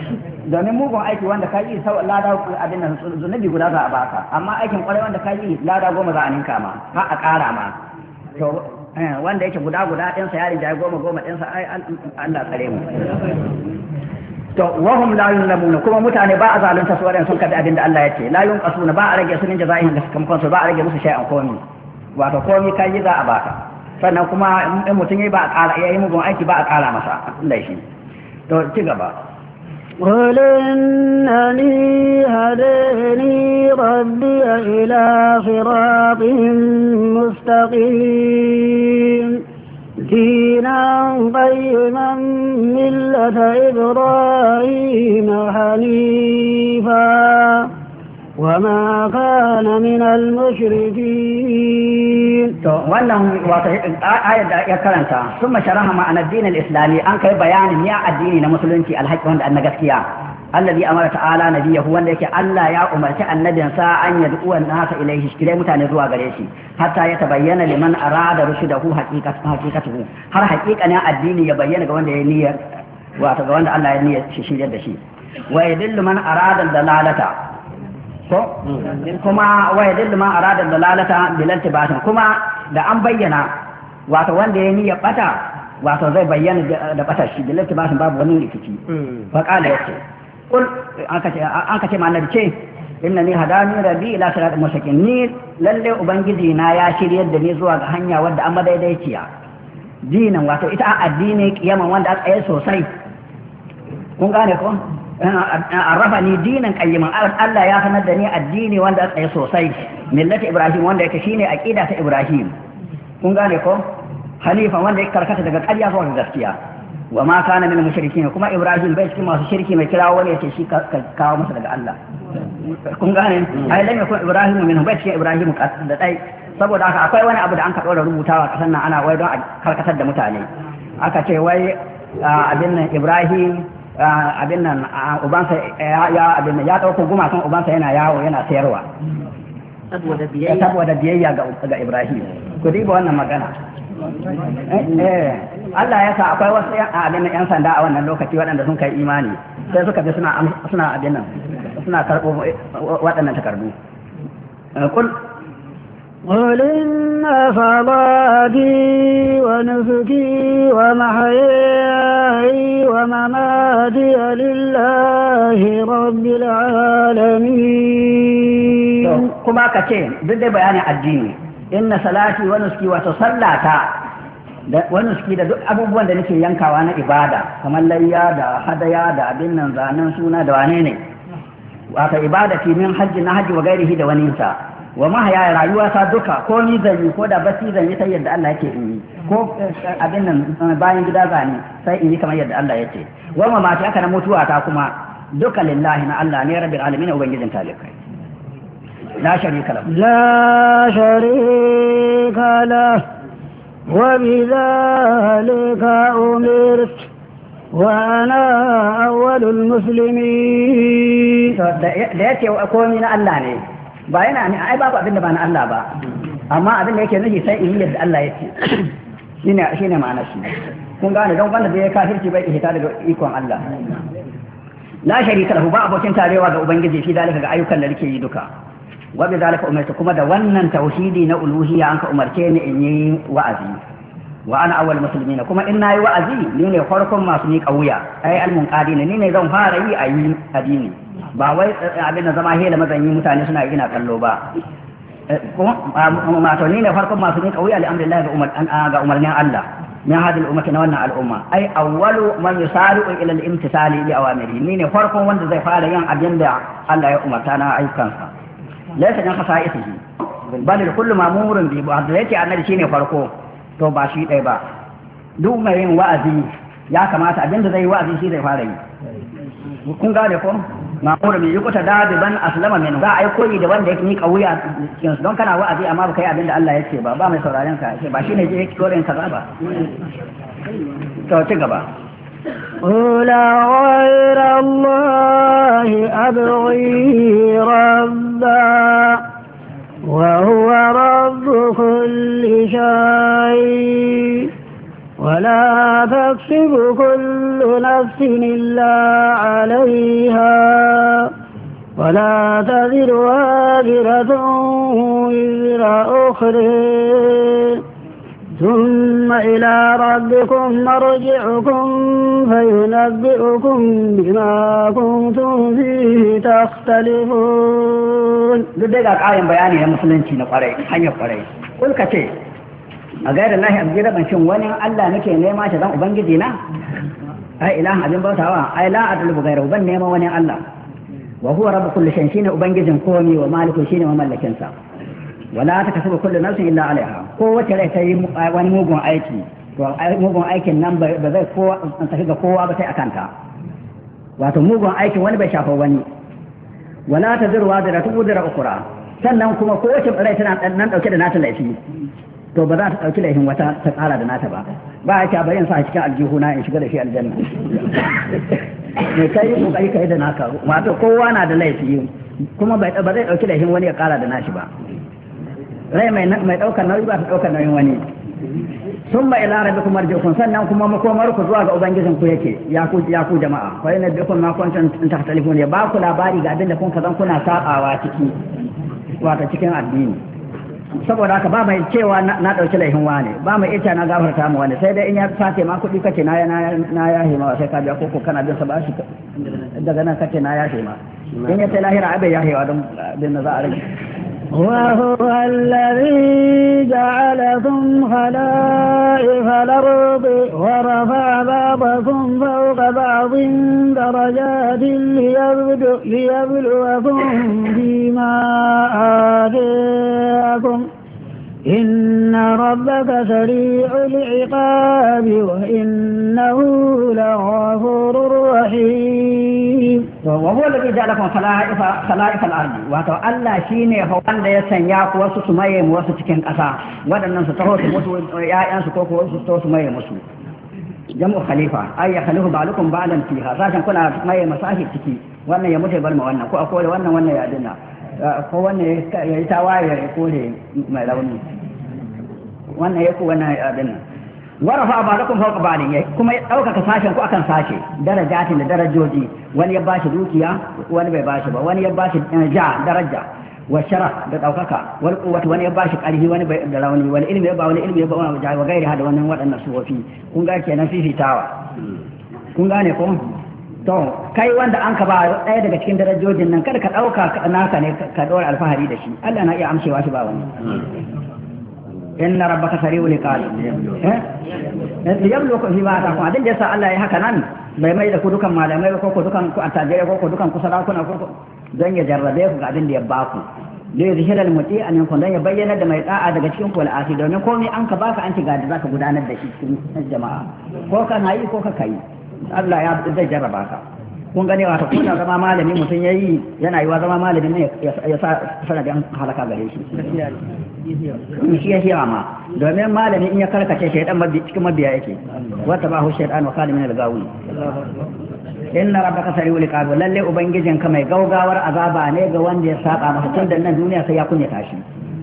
domin mugun aiki wanda ka yi sau lada abin nan zunubi guda za a baka amma aikin kwarai wanda ka yi lada goma za a ninka ma har a ƙara ma to wanda yake guda guda ɗinsa ya rinjaye goma goma ɗinsa ai Allah tsare mu to wahum la yuzlamuna kuma mutane ba a zalunta su waɗanda sun kabi abin da Allah ya ce la yunqasuna ba a rage su min jaza'ihim da sakamakon su ba a rage musu shay'an komi wato komi kai yi za a baka sannan kuma in mutum yayi ba a ƙara yayi mugun aiki ba a ƙara masa laifi to ci gaba قل إنني هداني ربي إلى صراط مستقيم دينا قيما ملة إبراهيم حنيفا وما كان من المشركين. wannan wato ayar da ya karanta sun sharaha ma'ana addinin islami an kai bayanin ya addini na musulunci alhaqi wanda na gaskiya alladhi amara ta'ala nabiyahu wanda yake Allah ya umarci annabinsa an yad'u an-nasa ilayhi shikire mutane zuwa gare shi hatta ya tabayyana liman arada rushdahu haqiqatan haqiqatuhu har haqiqanin addini ya bayyana ga wanda ya niyya wato ga wanda Allah ya niyya shi shirye da shi wa yadillu man arada dalalata ko kuma wa yadillu man arada dalalata bil iltibatin kuma da an bayyana wato wanda ya niyya bata wato zai bayyana da bata shi bil iltibatin babu wani rikici fa qala yace kul an kace an kace ma annabi ce innani hadani rabbi ila siratal mustaqim ni lalle ubangiji na ya shiryar da ni zuwa ga hanya wadda an madaidaiciya dinan wato ita addini kiyaman wanda aka yi sosai kun gane ko arrafa ni dinan qayyiman Allah ya sanar da ni addini wanda aka yi sosai millati ibrahim wanda yake shine aqida ta ibrahim kun gane ko hanifa wanda yake karkata daga ƙarya zuwa gaskiya wa ma kana min mushrikin kuma ibrahim bai cikin masu shirki mai kira wani yake shi kawo masa daga Allah kun gane ai lam yakun ibrahim min bai cikin ibrahim da dai saboda haka akwai wani abu da an ka dora rubutawa kasan nan ana wai don a karkatar da mutane aka ce wai abin nan ibrahim abin nan ubansa ya abin nan ya dauko gumakan ubansa yana yawo yana sayarwa saboda biyayya saboda biyayya ga ibrahim ku diba wannan magana eh Allah ya sa akwai wasu abin nan yan sanda a wannan lokaci waɗanda sun kai imani sai suka bi suna suna abin nan suna karɓo waɗannan takardu kul قل إن صلاتي ونسكي ومحياي ومماتي لله رب العالمين. كما كتير ضد بيان الدين إن صلاتي ونسكي وتصلاتا ونسكي da duk abubuwan da nake yankawa na ibada kamar layya da hadaya da abin nan zanen suna da wane ne wato ibada fi min hajji na hajji wa gairihi da wani sa wa mahaya rayuwa ta duka ko ni zan yi ko da basi zan yi ta yadda Allah yake in yi ko abin nan bayan gida zani sai in yi kamar yadda Allah yake wa mamaki aka na mutuwa ta kuma duka lillahi na Allah ne rabbil alamin ubangijin talikai la sharika lahu la sharika lahu wa bidhalika umirtu wa ana awwalul muslimin da yace komai na Allah ne ba yana ne ai babu abin da ba na Allah ba amma abin da yake nufi sai in yi yadda Allah yake shine shine ma'ana shi kun gane don wanda da ya kafirci bai ihta daga ikon Allah la sharika lahu ba abokin tarewa ga ubangiji shi dalika ga ayyukan da nake yi duka wa bi zalika umirtu kuma da wannan tauhidi na uluhiyya an ka umarce ni in yi wa'azi wa ana awwal muslimina kuma in nayi wa'azi ni ne farkon masu ni kauya ai almunqadina ni ne zan fara yi a yi addini ba wai abin da zama hela mazanyi mutane suna ina kallo ba mato ni ne farkon masu ni kauya li amrillah ga umarnin Allah min hadhihi al-ummati na wannan al'umma ai awwalu man yusari'u ila al-imtisali li awamiri ni ne farkon wanda zai fara yin abin da Allah ya umarta na ayyukansa laysa kan khasa'isihi bal kullu ma'murun bi ba da yake annabi shine farko to ba shi dai ba duk mai yin wa'azi ya kamata abin da zai yi wa'azi shi zai fara yi kun gane ko ma'mur bi yukuta dadiban aslama min za a yi koyi da wanda yake ni kauya cikin don kana wa'azi amma baka yi abin da Allah yake ba ba mai sauraren ka ba shine je yake koren kaza ba to ci gaba قل غير الله أبغي ربا وهو رب كل شيء ولا تكسب كل نفس إلا عليها ولا تزر وازرة وزر أخرى ثم إلى ربكم مرجعكم فينبئكم بما كنتم فيه تختلفون. لذلك قائم بياني يا مسلمين نقرأ حي قرأ قل كتير أغير الله أبجد من شن وني الله نكي نيما شدان أبنجدنا أي إله أبن بوتاوا أي لا أطلب غيره بن نيما وني الله وهو رب كل شيء شين أبنجد قومي ومالك شين وملكنسا ولا تكسب كل نفس إلا عليها قوة لا تي wani mugun aiki to mugun aikin nan ba zai kowa an tafi ga kowa ba sai akanta wato mugun aikin wani bai shafa wani wala taziru wazira tudira ukura sannan kuma kowace rai tana nan dauke da nata laifi to ba za ta dauki laifin wata ta tsara da nata ba ba ya ta bayin sa cikin aljihuna in shiga da shi aljanna mai kai kokari kai da naka wato kowa na da laifi kuma ba zai dauki laifin wani ya kara da nashi ba rai mai ɗaukar nauyi ba ta ɗaukar nauyin wani sun ba ila rabbikum marji'ukum sannan kuma makomar ku zuwa ga ubangijin ku yake ya ku ya ku jama'a fa inna bikum ma kuntum tahtalifun ya ba ku labari ga abin da kun kazan kuna sabawa ciki wato cikin addini saboda haka ba mai cewa na ɗauki laifin wani ba mai ita na gafarta mu wani sai dai in ya sace ma kuɗi kace na ya na ya hima sai ka biya koko kana bin sa ba shi daga nan kace na ya hima in ya sai lahira abai ya hewa don bin da za a rage وهو الذي جعلكم خلائف الأرض ورفع بعضكم فوق بعض درجات ليبلوكم فيما آتاكم إن ربك سريع العقاب وإنه لغفور رحيم. وهو الذي جعلكم خلائف خلائف الأرض واتو الله شيني هو wanda ya sanya ku wasu su maye mu wasu cikin ƙasa waɗannan su taho su mutu ƴaƴan su ko ko wasu su taho su maye musu jam'u khalifa ay ya khalifu ba'lukum ba'lan fiha sashen kuna maye masahi ciki wannan ya mutu bar ma wannan ko akwai wannan wannan ya dinna ko wannan ya yi tawaye ya kore mai rauni wannan ya ku wannan ya dinna warafa ba'dukum fawqa ba'din kuma ya dauka sashen ku akan sashe darajatin da darajoji wani ya bashi dukiya wani bai bashi ba wani ya bashi ja daraja wa sharaf da daukaka wal quwwati wani ya bashi karhi wani bai da rauni wani ilmi ya ba wani ilmi ya ba wani wa gairi hada wannan wadannan sufofi kun ga kenan fifitawa kun gane ko to kai wanda an ka ba ɗaya daga cikin darajojin nan kada ka dauka naka ne ka dora alfahari da shi Allah na iya amshewa shi ba wani inna rabbaka sari'ul iqab eh yabluku fi ma ta'qu adin da yasa Allah ya haka nan bai mai da ku dukan malamai ko ko dukan ku attajire ko ko dukan ku sarakuna ko don ya jarrabe ku ga abin da ya baku da ya zihira al-muti an yankun don ya bayyana da mai da'a daga cikin ku al'asi domin komai an ka baka an ci ga da zaka gudanar da shi cikin jama'a ko kana yi ko ka kai Allah ya zai jarraba ka kun gane wato kuna zama malami mutum yayi yana yi wa zama malami ne ya sa sanadin halaka gare shi shi ya shiya ma domin malami in ya karkace shaydan cikin mabiya yake wata ba hu shaydan wa kana min al-gawi inna rabbaka sari'ul iqab lalle ubangijin ka mai gaugawar azaba ne ga wanda ya saba masa tun da nan duniya sai ya kunya tashi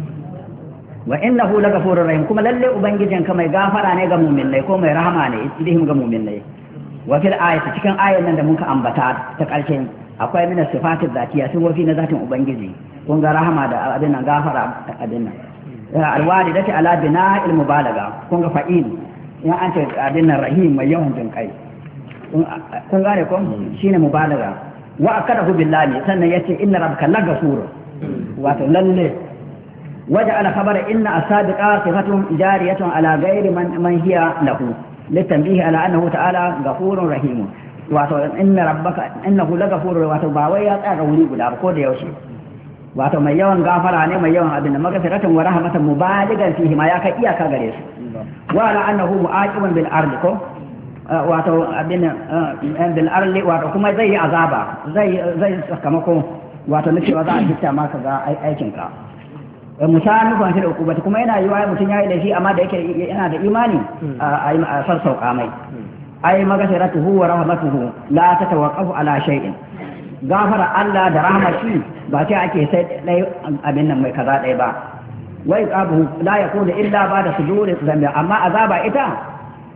wa innahu lagafurur rahim kuma lalle ubangijin ka mai gafara ne ga mu'minai ko mai rahama ne idihim ga mu'minai wa fil ayati cikin ayan nan da muka ambata ta karshen akwai mina sifatul zatiya sun wafi na zatin ubangiji kun ga rahama da abin nan gafara abin nan alwalidati ala bina'il mubalaga kun ga fa'il in an ce abin nan rahim mai yawan jin kai kun gane ko shine mubalaga wa akadahu billahi sannan yace inna rabbaka lagafur wato lalle waja'ala khabara inna asabiqa sifatun jariyatun ala ghairi man man hiya lahu litanbihi ala annahu ta'ala ghafurur rahim wato inna rabbaka innahu lagafur wato ba wai ya tsaya wuri guda ba ko da yaushe wato mai yawan gafara ne mai yawan abin da magfiratan wa rahmatan mubaligan fihi ma ya kai iyaka gare su wa ala annahu mu'aqibun bil ardi ko wato abin bil arli wato kuma zai yi azaba zai zai sakamako wato na cewa za a fitta maka ga aikin ka mutane kwanci da hukuma kuma yana yi wa mutum yayi da shi amma da yake yana da imani a sarsauka mai ai magfiratuhu wa rahmatuhu la tatawaqqafu ala shay'in gafara Allah da rahmati ba ta ake sai dai abin nan mai kaza dai ba wai qabu la yakunu illa ba da sujudi zambi amma azaba ita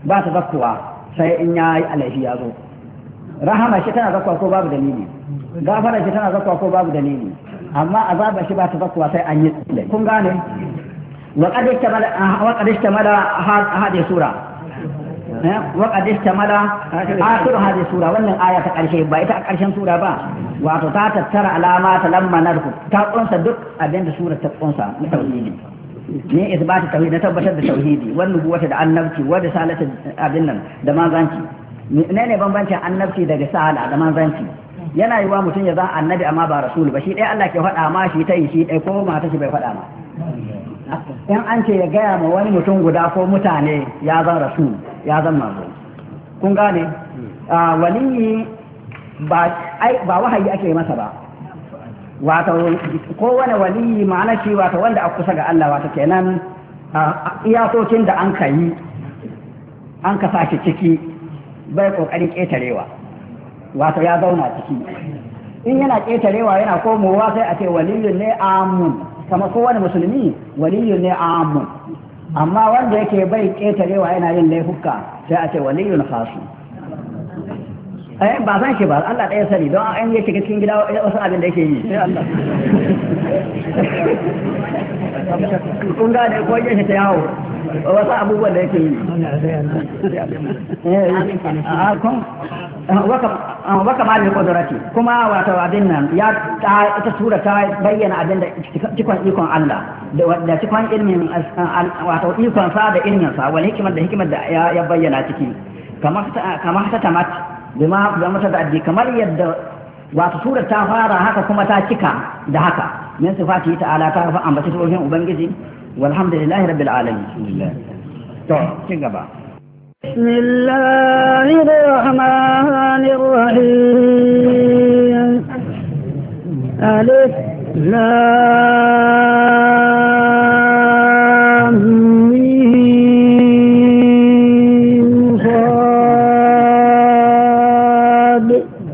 ba ta zakkuwa sai in ya yi alaihi ya zo rahama shi tana zakkuwa ko babu dalili gafara shi tana zakkuwa ko babu dalili amma azaba shi ba ta zakkuwa sai an yi kun gane wa qad istamala wa qad istamala hadhihi sura wa qad istamala akhir hadhihi sura wannan aya ta karshe ba ita a karshen sura ba wato ta tattara alama ta lamma narku ta kunsa duk abin da sura ta kunsa na tauhidi ne isbatu tauhid na tabbatar da tauhidi wannan nubuwata da annabci wa risalatu abin nan da manzanci ne ne bambancin annabci da risala da manzanci yana yiwa mutum ya zan annabi amma ba rasul ba shi dai Allah ke faɗa ma shi ta yi shi dai ko mata shi bai faɗa ma in an ce ya gaya ma wani mutum guda ko mutane ya zan rasul ya zan manzo kun gane waliyi ba ai ba wahayi ake masa ba wato kowane waliyi ma'ana shi wato wanda a kusa ga Allah wato kenan iyakokin da an ka yi an ka sashi ciki bai kokarin ƙetarewa wato ya zauna ciki in yana ƙetarewa yana komowa sai a ce waliyun ne amun kama kowane musulmi waliyun ne amun amma wanda yake bai ƙetarewa yana yin laifuka sai a ce waliyun khasu eh ba san shi ba Allah ɗaya sani don an yi shiga cikin gida wasu abin da yake yi sai Allah kun gane ko yake ta yawo wasu abubuwan da yake yi waka malin kudurati kuma wato abin nan ya ita sura ta bayyana abin da cikon ikon Allah da cikon ilmin wato ikon sa da ilmin sa wani hikimar da hikimar da ya bayyana ciki kamar ta tamat bima da mata da addi kamar yadda wato sura ta fara haka kuma ta cika da haka min sifati ta'ala ta fa ambaci tsohin ubangiji walhamdulillahi rabbil alamin to cin gaba بسم الله الرحمن الرحيم ألف لام ميم صاد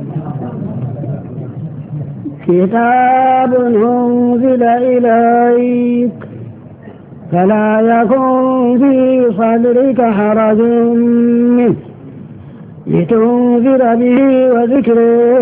كتاب أنزل إليك فلا يكن في صدرك حرج منه لتنذر به وذكر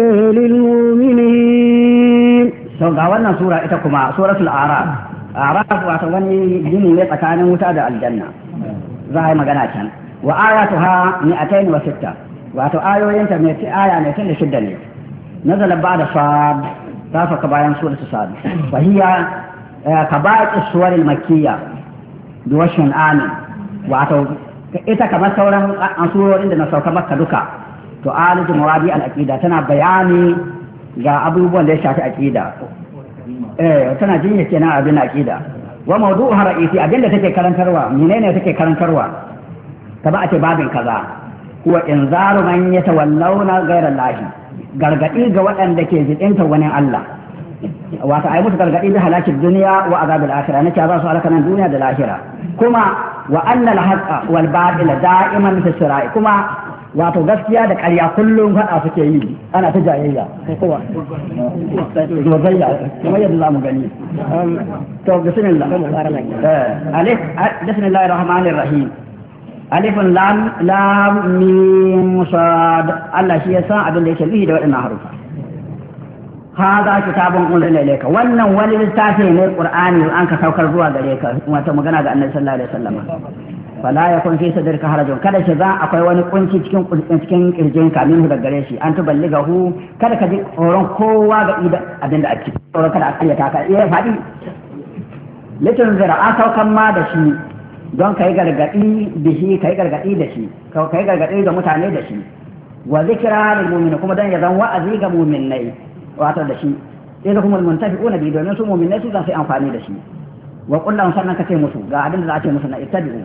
للمؤمنين. to ga wannan sura ita kuma suratul a'raf a'raf wato wani gini ne tsakanin wuta da aljanna za a yi magana can wa ayatuha mi'atayn wa sitta wato ayoyinta ne aya ne tun da shidda ne nazala ba'da sad ta faka bayan suratul sad fa hiya kaba'is suwar al-makkiyya duwashin amin wato ita kamar sauran asurorin da na sauka maka duka to aliju mawadi al-aqida tana bayani ga abubuwan da ya shafi aqida eh tana jinya kenan abin aqida wa mawdu'uha ra'isi abinda take karantarwa menene take karantarwa kaba a ce babin kaza huwa inzaru man yatawallawna ghayra Allah gargadi ga waɗanda ke jidinta wani Allah wato ai musu gargadi da halakin duniya wa azabil akhirah nace za su halaka nan duniya da lahira kuma wa anna al-haqqa wal batila da'iman fi sirai kuma wato gaskiya da ƙarya kullum fada suke yi ana ta jayayya kowa zozayya kuma yadda za mu gani to bismillah alif bismillahir rahmanir rahim alif lam lam mim sad Allah shi ya san abin da yake nufi da waɗannan harufa هذا كتاب أنزل إليك وأن ولي التافه من القرآن أنك سوكر زوا ذلك وتمغنى النبي صلى الله عليه وسلم فلا يكون في صدرك حرج kada shi za akwai wani kunci cikin cikin kirjinka minhu da gare shi an tuballigahu kada ka ji tsoron kowa ga ida abinda a ciki tsoron kada a kiyata ka iya faɗi litin zira a saukan ma da shi don kai gargadi da shi kai gargadi da shi kai gargadi ga mutane da shi wa zikra lil mu'minin kuma dan ya zan wa'azi ga mu'minai wato da shi sai da kuma muntafiquna bi domin su mu'minai su za su amfani da shi wa kullum sannan ka ce musu ga abin da za a ce musu na ittabi'u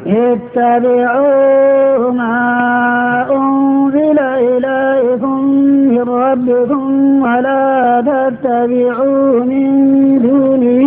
اتبعوا ما أنزل إليكم من ربكم ولا تتبعوا من دونه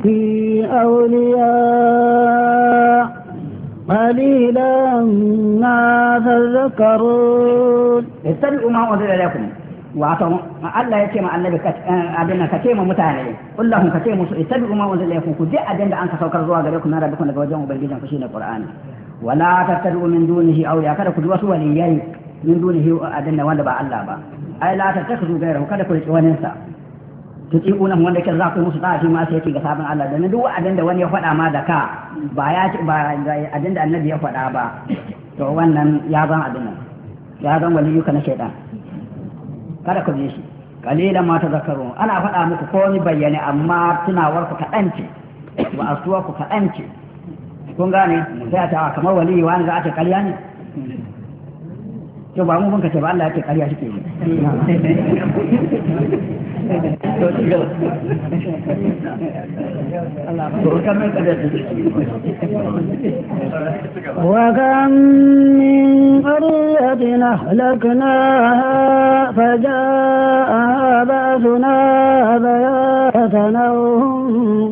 أولياء قليلا ما تذكرون اتبعوا ما أنزل إليكم wato Allah ya ce ma annabi abin nan ka ce ma mutane kullahum ka ce musu ittabi'u ma unzila ilaykum ku je abin da an ka saukar zuwa gare ku na rabbikum daga wajen ubangijin ku shine qur'ani wala tattabi'u min dunihi awliya kada ku bi wasu waliyai min dunihi adinna wanda ba Allah ba ai la tattakhudhu ghayrahu kada ku riƙi wani sa tuti'una wanda yake za ku musu da'a shi ma sai yake ga sabon Allah da duk abin da wani ya faɗa ma da ka ba ya ba abin da annabi ya faɗa ba to wannan ya zan abin nan ya zan waliyuka na shaitan kada ku bi shi kalilan ma tazakkarun ana faɗa muku komai bayyane amma tunawar ku kaɗan ce ba asuwa ku kaɗan ce kun gane sai a ta kamar waliyi wani za a ce ƙarya ne to ba mu bunka ce ba Allah ya ce ƙarya shi ke yi وكم من قرية أهلكناها فجاءها بأسنا بياتا وهم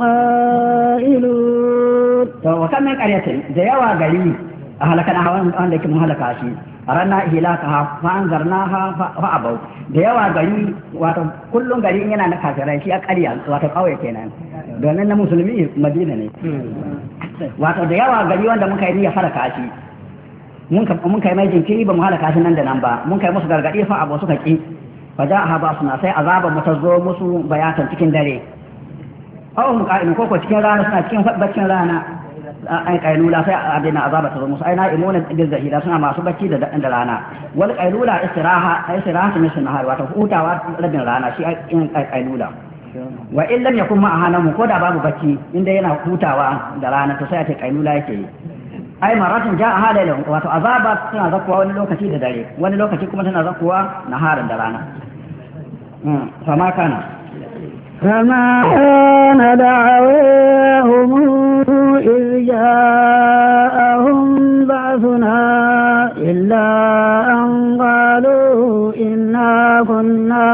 قائلون وكم من قرية جيوا قليل أهلكناها وأنك مهلكا شيء ranna hilakaha fa anzarnaha fa abau da yawa gari wato kullun gari yana na kafirai shi a ƙarya wato kauye kenan domin na musulmi Madina ne wato da yawa gari wanda muka yi niyya faraka shi mun ka mun kai mai jinkiri ba mu halaka shi nan da nan ba mun kai musu gargadi fa abu suka ki fa ja'a ba suna sai azaba mu ta zo musu bayatan cikin dare aw mu ka'in ko ko cikin rana suna cikin baccin rana ai kailula sai adina azaba ta zo musu ai na imuna bil zahira suna masu bacci da da rana wal kailula istiraha ai istiraha ne sun har wato hutawa rabin rana shi ai kailula wa in lam yakun ma ahanamu ko da babu bacci inda yana hutawa da rana to sai ta kailula yake yi ai maratin ja'a halailan wato azaba suna zakuwa wani lokaci da dare wani lokaci kuma tana zakuwa naharin da rana fa ma kana فما كان دعواهم إذ جاءهم بعثنا إلا أن قالوا إنا كنا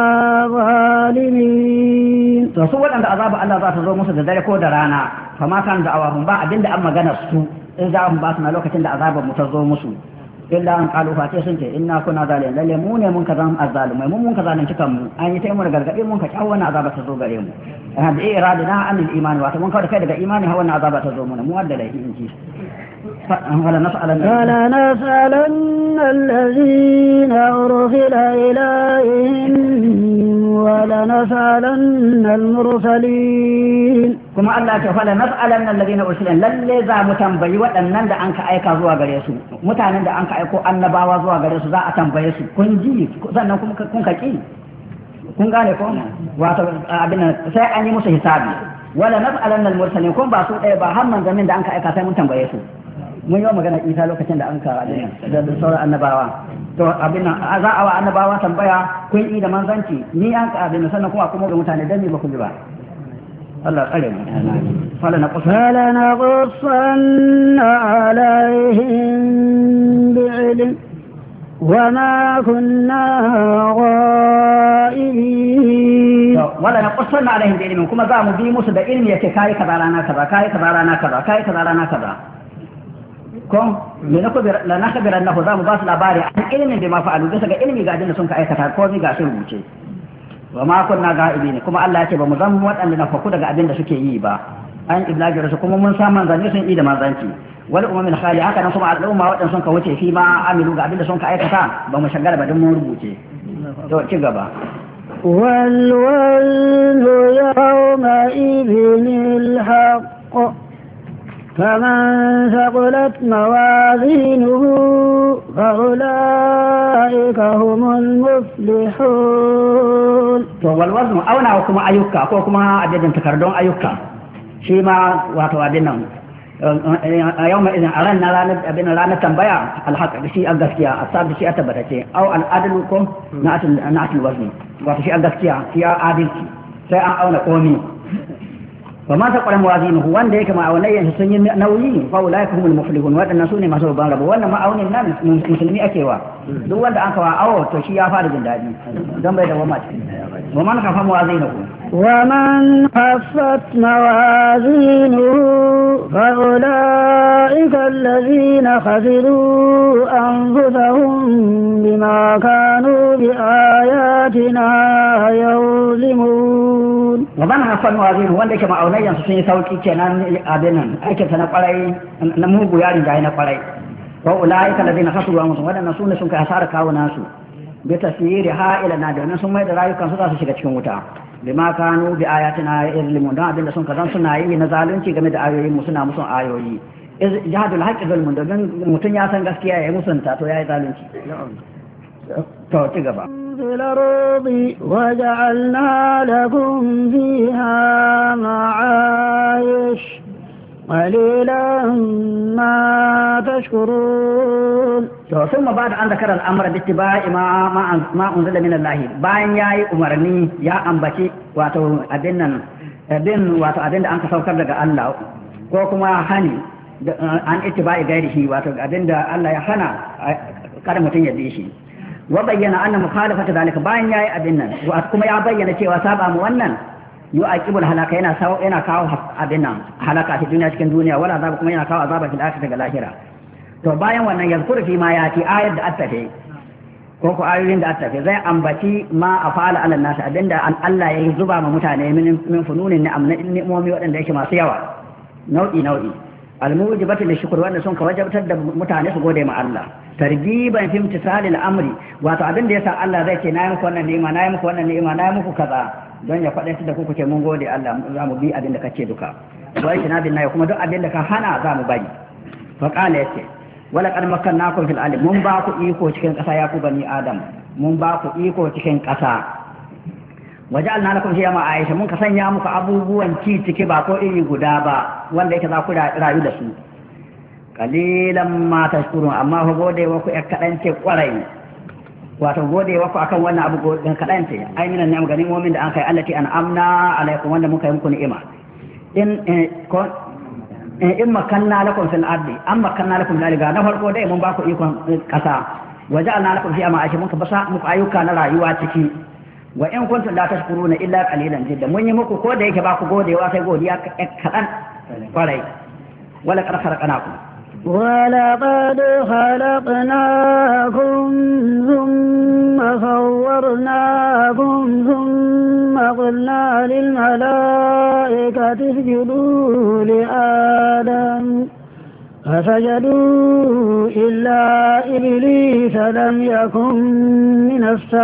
ظالمين فسوى أن عذاب الله ذات الزوم موسى ذلك ودرانا فما كان دعواهم بعد أن أما جنى السوء إذ جاءهم بعثنا لو كتن عذاب متزوم موسى illa an qalu fa sun ce inna kunna zalimin lalle mu ne mun kaza azzalumai mun mun kaza nan cikan mu an yi ta mu gargade mun ka kawo wannan azaba ta zo gare mu da iradina an al-iman wa ta mun kawo da kai daga imani ha wannan azaba ta zo mu mu wadda laifi in ji ولا نسألن ولا نسألن الذين أرسل إليهم ولا نسألن المرسلين كما الله فلا نسألن الذين أرسل للي ذا متنبي وأنن دا أنك أيكا زوا غريسو متانن دا أنك أيكو أنباوا زوا غريسو ذا أتنبيسو كن جي sannan kuma kun kaki kun gane ko wato abin sai an yi musu hisabi wala nas'alanna al-mursalin kun ba su ɗaya ba har manzamin da anka aika sai mun tambaye su mun yi magana isa lokacin da an ka da sauran annabawa to abin nan za a wa annabawa tambaya kun yi da manzanci ni an ka abin sannan kuma kuma ga mutane dan ba ku ji ba Allah tsare mu fala naqus fala naqussanna alaihim bi'ilm وما كنا غائبين ولا نقصنا عليهم بعلم كما ذا مبي موسى ده علم yake kai kaza rana kaza kai kaza rana kaza kai kaza rana kaza ko ne na kubira la nakbir annahu za mu ba su labari an ilmin da ma fa'alu bisa ga ilmi ga jinda sun ka aikata ko ni ga shi rubuce wa ma kunna ga'ibin kuma Allah ya ce ba mu zan waɗanda na faku daga abin da suke yi ba an iblagi rasu kuma mun san manzanni sun yi da manzanci wal ummin khali haka nan kuma al'umma waɗanda sun ka wuce fi ma amilu ga abin da sun ka aikata ba mu shagala ba don mun rubuce to ci gaba والوزن يومئذ الحق فمن ثقلت موازينه فأولئك هم المفلحون والوزن أونا وكما أيوكا وكما أجدن تكردون أيوكا شيما واتو أدنم يوم إذن أرنا لا نتنبيع الحق بشيء الغسكية الصاد بشيء أتبتتي أو العدلكم نعت الوزن وفي شيء الغسكية في عادلتي سيئا أو نقومي وما تقول موازينه وان ديك ما أولي سنين نوي فأولئك هم المفلحون وأن نسوني ما سوى بانرب وأن ما أولي الناس مسلمي أكيوا دو وان دا أنكوا أو تشيا فارج دادي دم بيدا ومات ومن خف موازينه ومن خفت موازينه فأولئك الذين خسروا أنفسهم بما كانوا بآياتنا يظلمون ومن خفت موازينه وان ديك ما أولي سنين سوكي كنان أبنان أكي سنقلي نموغو ياري جاي نقلي wa ulaika alladhina khasiru anfusahum wadannan sune sun kai hasara kawo nasu bi tasiri ha ila na da sun mai da rayukan su za su shiga cikin wuta bima kanu bi ayatina yuzlimun da abinda sun kazan suna yi na zalunci game da ayoyin mu suna musun ayoyi iz jahadul haqqi zulmun da mutun ya san gaskiya ya musunta to yayi zalunci to ci gaba الأرض وجعلنا لكم فيها معايش قليلا ما تشكرون to sun ma bada an zakara al'amara bi tibai ma ma unzila min Allah bayan yayi umarni ya ambaci wato abin nan abin wato abin da an ka saukar daga Allah ko kuma hani an ittibai gairihi wato abin da Allah ya hana kada mutum ya bi shi wa bayyana anna mukhalafata zalika bayan yayi abin nan kuma ya bayyana cewa saba mu wannan yu aqibul halaka yana sawo yana kawo abin nan halaka ta duniya cikin duniya wala azaba kuma yana kawo azaba fil akhirah daga lahira to bayan wannan yazkuru fi ma yati ayat da attafe ko ko ayoyin da attafe zai ambaci ma afala ala nas abinda Allah ya zuba ma mutane min min fununin ni'am ni'imomi wadanda yake masu yawa nau'i nau'i almujibatu lishukr wanda sun ka wajabtar da mutane su gode ma Allah targiban fi imtisalil amri wato abinda yasa Allah zai ce nayi muku wannan ni'ima nayi muku wannan ni'ima nayi muku kaza don ya faɗa da ku kuke mun gode Allah za mu bi abinda kace duka wai kina bin nayi kuma duk abinda ka hana za mu bari fa qala yace wala qad makkannakum fil ardi mun ba ku iko cikin ƙasa ya ku bani adam mun ba ku iko cikin ƙasa waja'alna lakum fiha ma'aisha mun ka sanya muku abubuwan ci ciki ba ko iri guda ba wanda yake za ku rayu da su qalilan ma tashkurun amma ku gode wa ku kadan ce kwarai wato gode wa ku akan wannan abu godin kadan ce ai minan ni'am ganin mu'min da an kai allati an'amna alaikum wanda muka yi muku ni'ima in ko in makanna lakum fil ardi am makanna lakum dalika na farko dai mun ba ku ikon kasa waja'alna lakum fiha ma'aisha mun ka basa muku ayyuka na rayuwa ciki wa in kuntum la tashkuruna illa qalilan jidda mun yi muku ko da yake ba ku godewa sai godiya kadan kwarai wala qad khalaqnakum ولقد خلقناكم ثم صورناكم ثم قلنا للملائكة اسجدوا لآدم فسجدوا إلا إبليس لم يكن من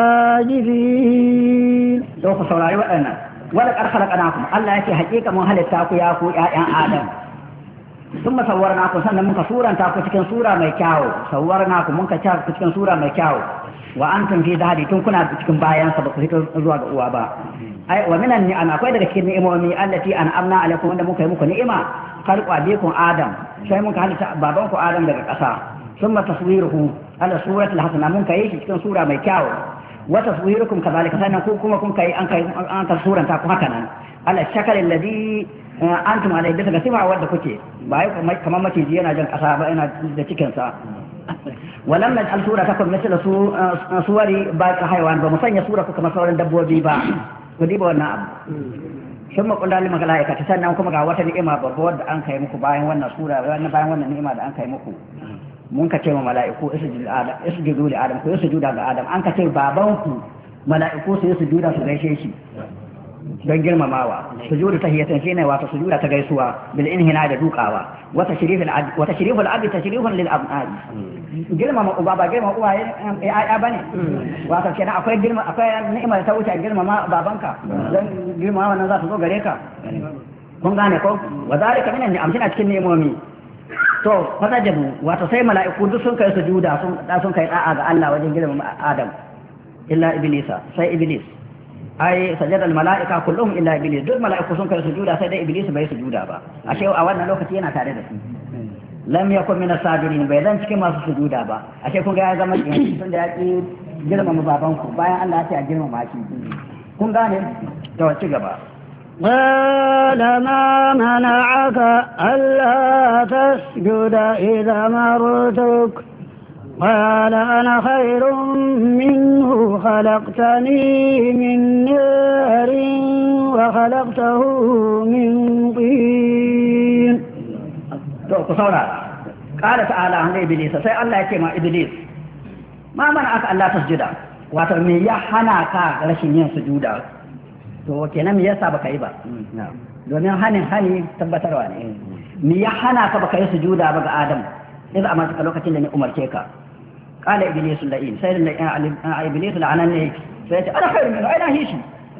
الساجدين دوك سوراري وأنا ولقد خلقناكم الله يكي حقيقة من هل التاكو ياكو يا آدم ثم صورناكم سنة منك سورة تاكو تكن سورة ميكاو صورناكم منك تاكو تكن سورة ميكاو وأنتم في ذهبي تنكنا تكن بايان سبق في الزواج أوابا أي ومن النعم أقول لك النعمة التي أنعمنا عليكم أن ممكن ممكن نعمة خلق أبيكم آدم شيء ممكن هل بابنكم آدم لك أسا ثم تصويره على سورة الحسنة ممكن يجي تكن سورة ميكاو وتصويركم كذلك سنكون كم كي أنت سورة تاكو هكذا على الشكل الذي antum alai bisa ga sima wadda kuke ba yi kamar maciji yana jan kasa ba yana da cikinsa walam naj'al suratakum mithla suwari baqi haywan ba mu sanya sura ku kamar sauran dabbobi ba ku diba wannan abu shin ma kullal malaika ta sannan kuma ga wata ni'ima babba wadda an kai muku bayan wannan sura bayan wannan ni'ima da an kai muku mun ka ce ma mala'iku isjudu adam isjudu li adam ku isjudu ga adam an ka ce babanku mala'iku su yi sujuda su gaishe shi don girmamawa sujudu tahiyatan shine wato sujuda ta gaisuwa bil inhina da dukawa wa tashriful abd wa tashriful abd tashrifun lil abnai girmama uba ba girmama uwa ya bane wato kenan akwai girma akwai ni'imar ta wuce girmama babanka don girmama wannan za ta zo gare ka kun gane ko wa zalika minan ni'am tana cikin ni'imomi to fasajabu wato sai mala'iku duk sun kai sujuda sun da sun kai da'a ga Allah wajen girmama Adam illa iblisa sai iblis ai sajadal mala'ika kullum illa iblis duk mala'iku sun kai sujuda sai dai iblis bai sujuda ba ashe a wannan lokaci yana tare da su lam yakun min as-sabirin bai dan cikin masu sujuda ba ashe kun ga ya zama tun da ya ki girmama baban ku bayan Allah ya ce a girmama shi kun gane to ci gaba قال ما منعك ألا تسجد إذا مرتك قال أنا خير منه خلقتني من نار وخلقته من طين قال تعالى عن إبليس سي الله يكما إبليس ما منعك ألا تسجد wato me ya hana ka rashin yin sujuda to kenan me yasa baka yi ba domin hanin hani tabbatarwa ne me ya hana ka baka yi sujuda ba ga Adam idza amartuka lokacin da ni umarce ka qala iblis la'in sai da iblis la'anan ne sai ya ce ana khairu min aina hishi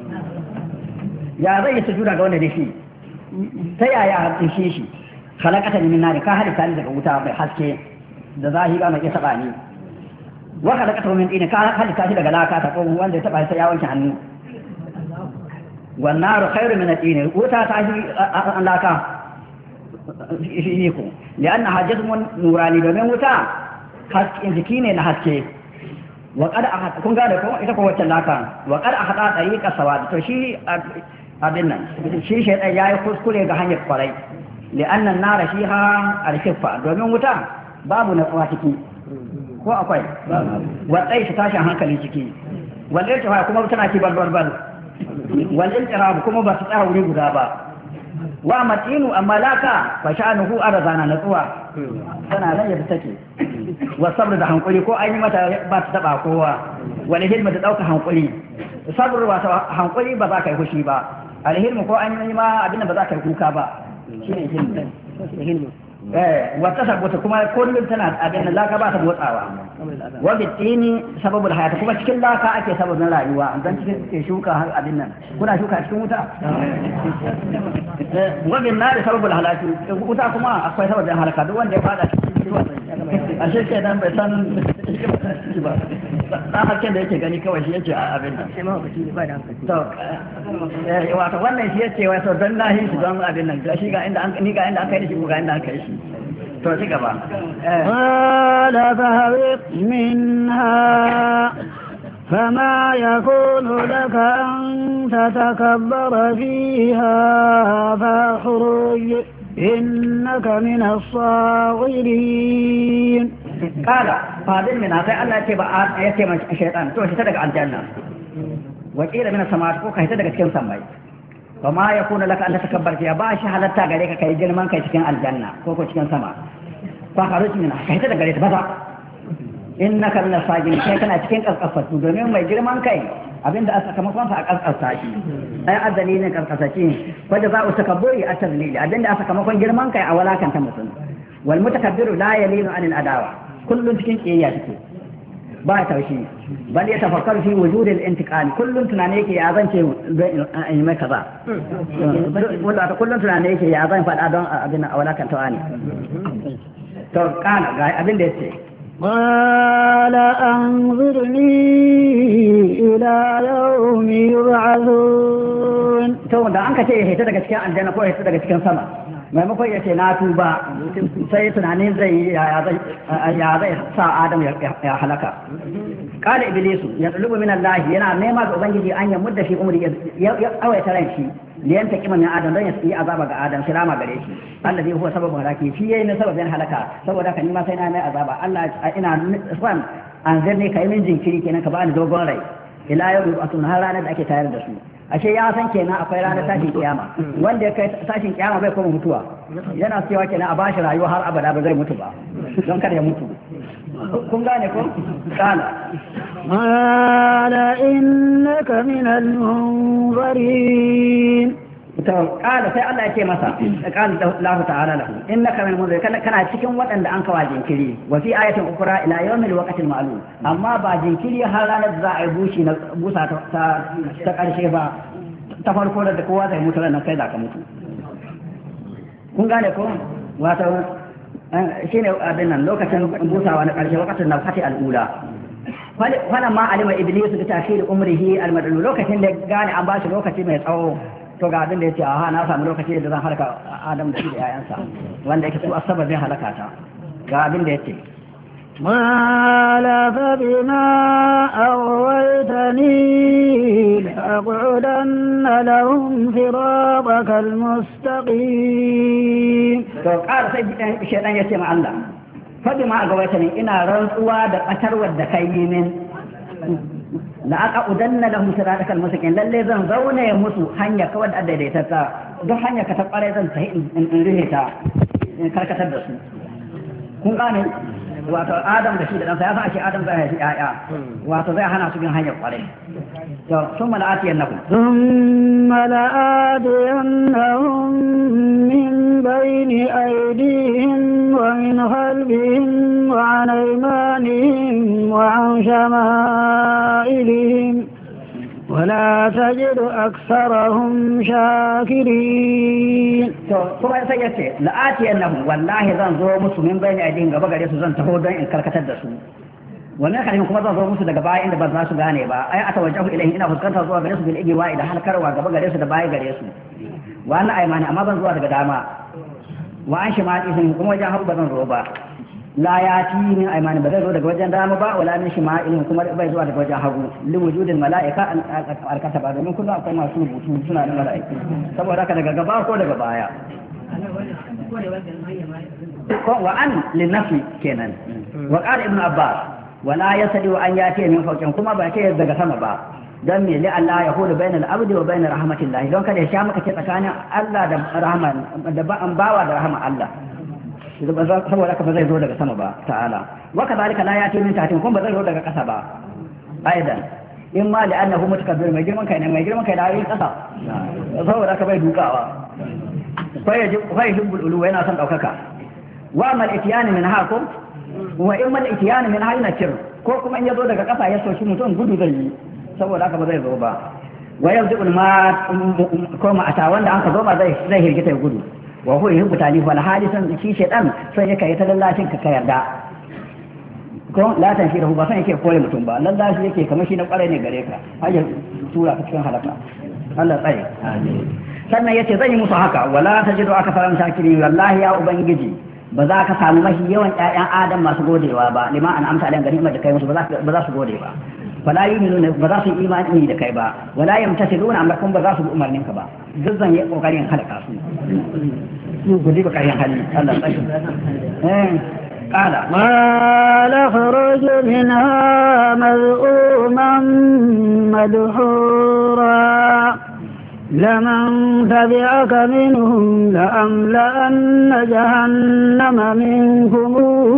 ya zai yi sujuda ga wanda da shi ta yaya in shi shi khalaqata min nar ka halitta ni daga wuta mai haske da zahira mai taba ni wa khalaqata min tin ka halitta shi daga laka ta ko wanda ya taba sai ya wanke hannu wan nar khairu min tin wuta ta shi an laka shi ko lianna hajjatun nurani domin wuta haske jiki ne na haske wa qad ahad kun ga da ko ita ko wacce laka wa qad ahada tariqa sawad to shi abin nan shi shaidan ya yi kuskure ga hanyar kwarai li'annan nara shi ha alkifa domin wuta babu natsuwa ciki ko akwai watsai shi tashin hankali ciki wal irtifa kuma tana ki balbalbal wal intirab kuma ba su tsaya wuri guda ba wa matinu amma laka fa sha'anuhu arzana natsuwa tana nan yadda take wa sabr da hankuri ko an yi mata ba ta taba kowa wal hilma da dauka hankuri sabr wa hankuri ba za ka yi fushi ba alhilmu ko an yi ma abin da ba za ka kuka ba shi ne hilmu eh wata sabuta kuma kullum tana abin da laka ba ta motsawa wa bitini sababul hayata kuma cikin laka ake sababin rayuwa dan cikin ke shuka har abin nan kuna shuka cikin wuta wa bin nar sababul halaki wuta kuma akwai sababin halaka duk wanda ya fada cikin a shi ke dan bai san ba dan hakken da yake gani kawai shi yake abin nan sai ma hukunci ba da hankali to eh wato wannan shi yake wato dan nahi shi don abin nan shi ga inda an ni ga inda aka yi shi ga inda aka yi shi to ci gaba qala fahawit minha فما يكون لك أن تتكبر فيها فاخرج إنك من الصاغرين قال فاضل من هذا الله يتبع يتبع الشيطان تو شتدق عن الجنة وقيل من السماء فوق يتدق كم سمي وما يكون لك أن تتكبر فيها باش حالتا غريك كي جنمان كي تكن الجنة فوق تكن سماء فخرج منها كي يتدق غريك بضع إنك من الصاغرين كي كان تكن قصقصة دومين ما يجرمان كي abinda aka kama kwanfa a kaskasta shi ai azali ne kaskasaci wanda za a takabburi a tazlili abinda aka kama kwan girman kai a walakanta mutum wal mutakabbiru la yalinu anil adawa kullun cikin kiyayya take ba taushi bal ya tafakkaru fi wujud al intiqal kullun tunane yake ya zance in mai kaza wanda kullun tunane yake ya zan fada don abin a walakanta wani to kana ga abinda yace قال أنظرني إلى يوم يبعثون to da an ka ce ya daga cikin aljanna ko ya daga cikin sama maimakon ya ce na tuba sai tunanin zai ya zai sa Adam ya halaka kada iblisu ya tulubu min Allah yana nema ga ubangiji an ya mudda shi umri ya awaita ran shi liyan ta kiman Adam don ya yi azaba ga Adam shi rama gare shi allazi huwa sababun halaki shi yayi ne sababin halaka saboda haka ni ma sai na mai azaba Allah ina san an zarne kai min jinkiri kenan ka bani dogon rai ila yau atun har ranar da ake tayar da su ashe ya san kenan akwai ranar tashin kiyama wanda ya kai tashin kiyama bai kuma mutuwa yana cewa kenan a bashi rayuwa har abada ba zai mutu ba don kada ya mutu kun gane ko kana qala innaka min al-munzirin to kala sai Allah ya ce masa qala Allah ta'ala lahu innaka min al-munzirin kana kana cikin waɗanda an kawa jinkiri wa fi ayatin ukra ila yawmil waqtil ma'lum amma ba jinkiri har ranar da za a yi bushi na busa ta ta karshe ba ta farko da kowa zai mutu ranar kai za ka mutu kun gane ko wato shi ne abin nan lokacin busawa na ƙarshe wakatun na fati al'ula wannan ma alima iblis da takhir umrihi almadallu lokacin da gane an bashi lokaci mai tsawo to ga abin da yace aha na samu lokaci da zan halaka Adam da shi da yayansa wanda yake su asbabin halaka ta ga abin da yace قال فبما أغويتني لأقعدن لهم صراطك المستقيم قال سيد الشيطان يسمع الله فبما أغويتني إنا رنسوا دقتر ودكيمين لأقعدن لهم صراطك المستقيم للي زن زون يمسو هنيا كود أدريتتا دو هنيا كتبقى زن تهي إن رهتا كركتر دسو kun gane wato Adam da shi da ɗansa ya san ake Adam zai haifi ƴaƴa wato zai hana su bin hanyar ƙwarai to sun mala'ati yannakum ثم لآتينهم من بين أيديهم ومن خلفهم وعن أيمانهم وعن شمائلهم ولا تجد أكثرهم شاكرين. كما سيأتي لآتي أنهم والله ذن زور مسلمين بين أيديهم قبل قريسو ذن تهودين إن كالكتد دسو ومن خلفهم كما ذن زور مسلم دقبائي إن بزناسو غاني با أي أتوجه إليه إنه فسكنت زور قريسو بالإجواء إذا حال كروا قبل قريسو دبائي قريسو وأن أيمان أما بن زور قداما وأن شمال إذن كما جاءهم بزن زور با لا ياتي من أيمان بدر زور وجه دام با ولا من شمائلهم كما بي زور وجه حقو لوجود الملائكة الكتبة من كل أقوم سنبوت سنة الملائكة saboda haka daga gaba ko daga baya wa an linnafi kenan wa qala ibn abbas wala yasdi an yati min fawqin kuma ba ke daga sama ba dan me li Allah ya hudu bainal abdi wa bain rahmatillah don kada ya sha maka ce tsakanin Allah da rahman da an bawa da rahman Allah saboda haka ba zai zo daga sama ba ta'ala wa kadhalika la yati min tahtin kuma ba zai zo daga kasa ba aidan in ma da annahu mutakabbir mai girman kai ne mai girman kai da yayin kasa saboda haka bai dukawa kai ji kai hibbul ulu yana son daukaka wa mal itiyani min hakum wa in mal itiyani min hayna kir ko kuma in yazo daga kasa ya soki mutum gudu zai yi saboda haka ba zai zo ba wa yanzul ma ko ma ata wanda an ka zo ba zai zai hirgita ya gudu wa huwa yuhibbu talif wal hadisan shi shedan sai yake ta lallashin ka yarda ko latan shi da ba san yake kore mutum ba lallashi yake kamar shi na kware ne gare ka hajjar tura ka cikin halaka Allah tsaye sannan yace zan yi musu haka wala tajidu akfaran shakirin wallahi ya ubangiji ba za ka samu mashi yawan ƴaƴan adam masu godewa ba liman an amsa alan ganimar da kai musu ba za su gode ba wala yu'minuna ba za su yi imani da kai ba wala yamtasiluna amma kun ba za su bi umarnin ka ba duk zan yi kokarin halaka su su gudi ba kayan hali Allah tsaye eh قال قال اخرج منها مذءوما مدحورا لمن تبعك منهم لأملأن جهنم منكم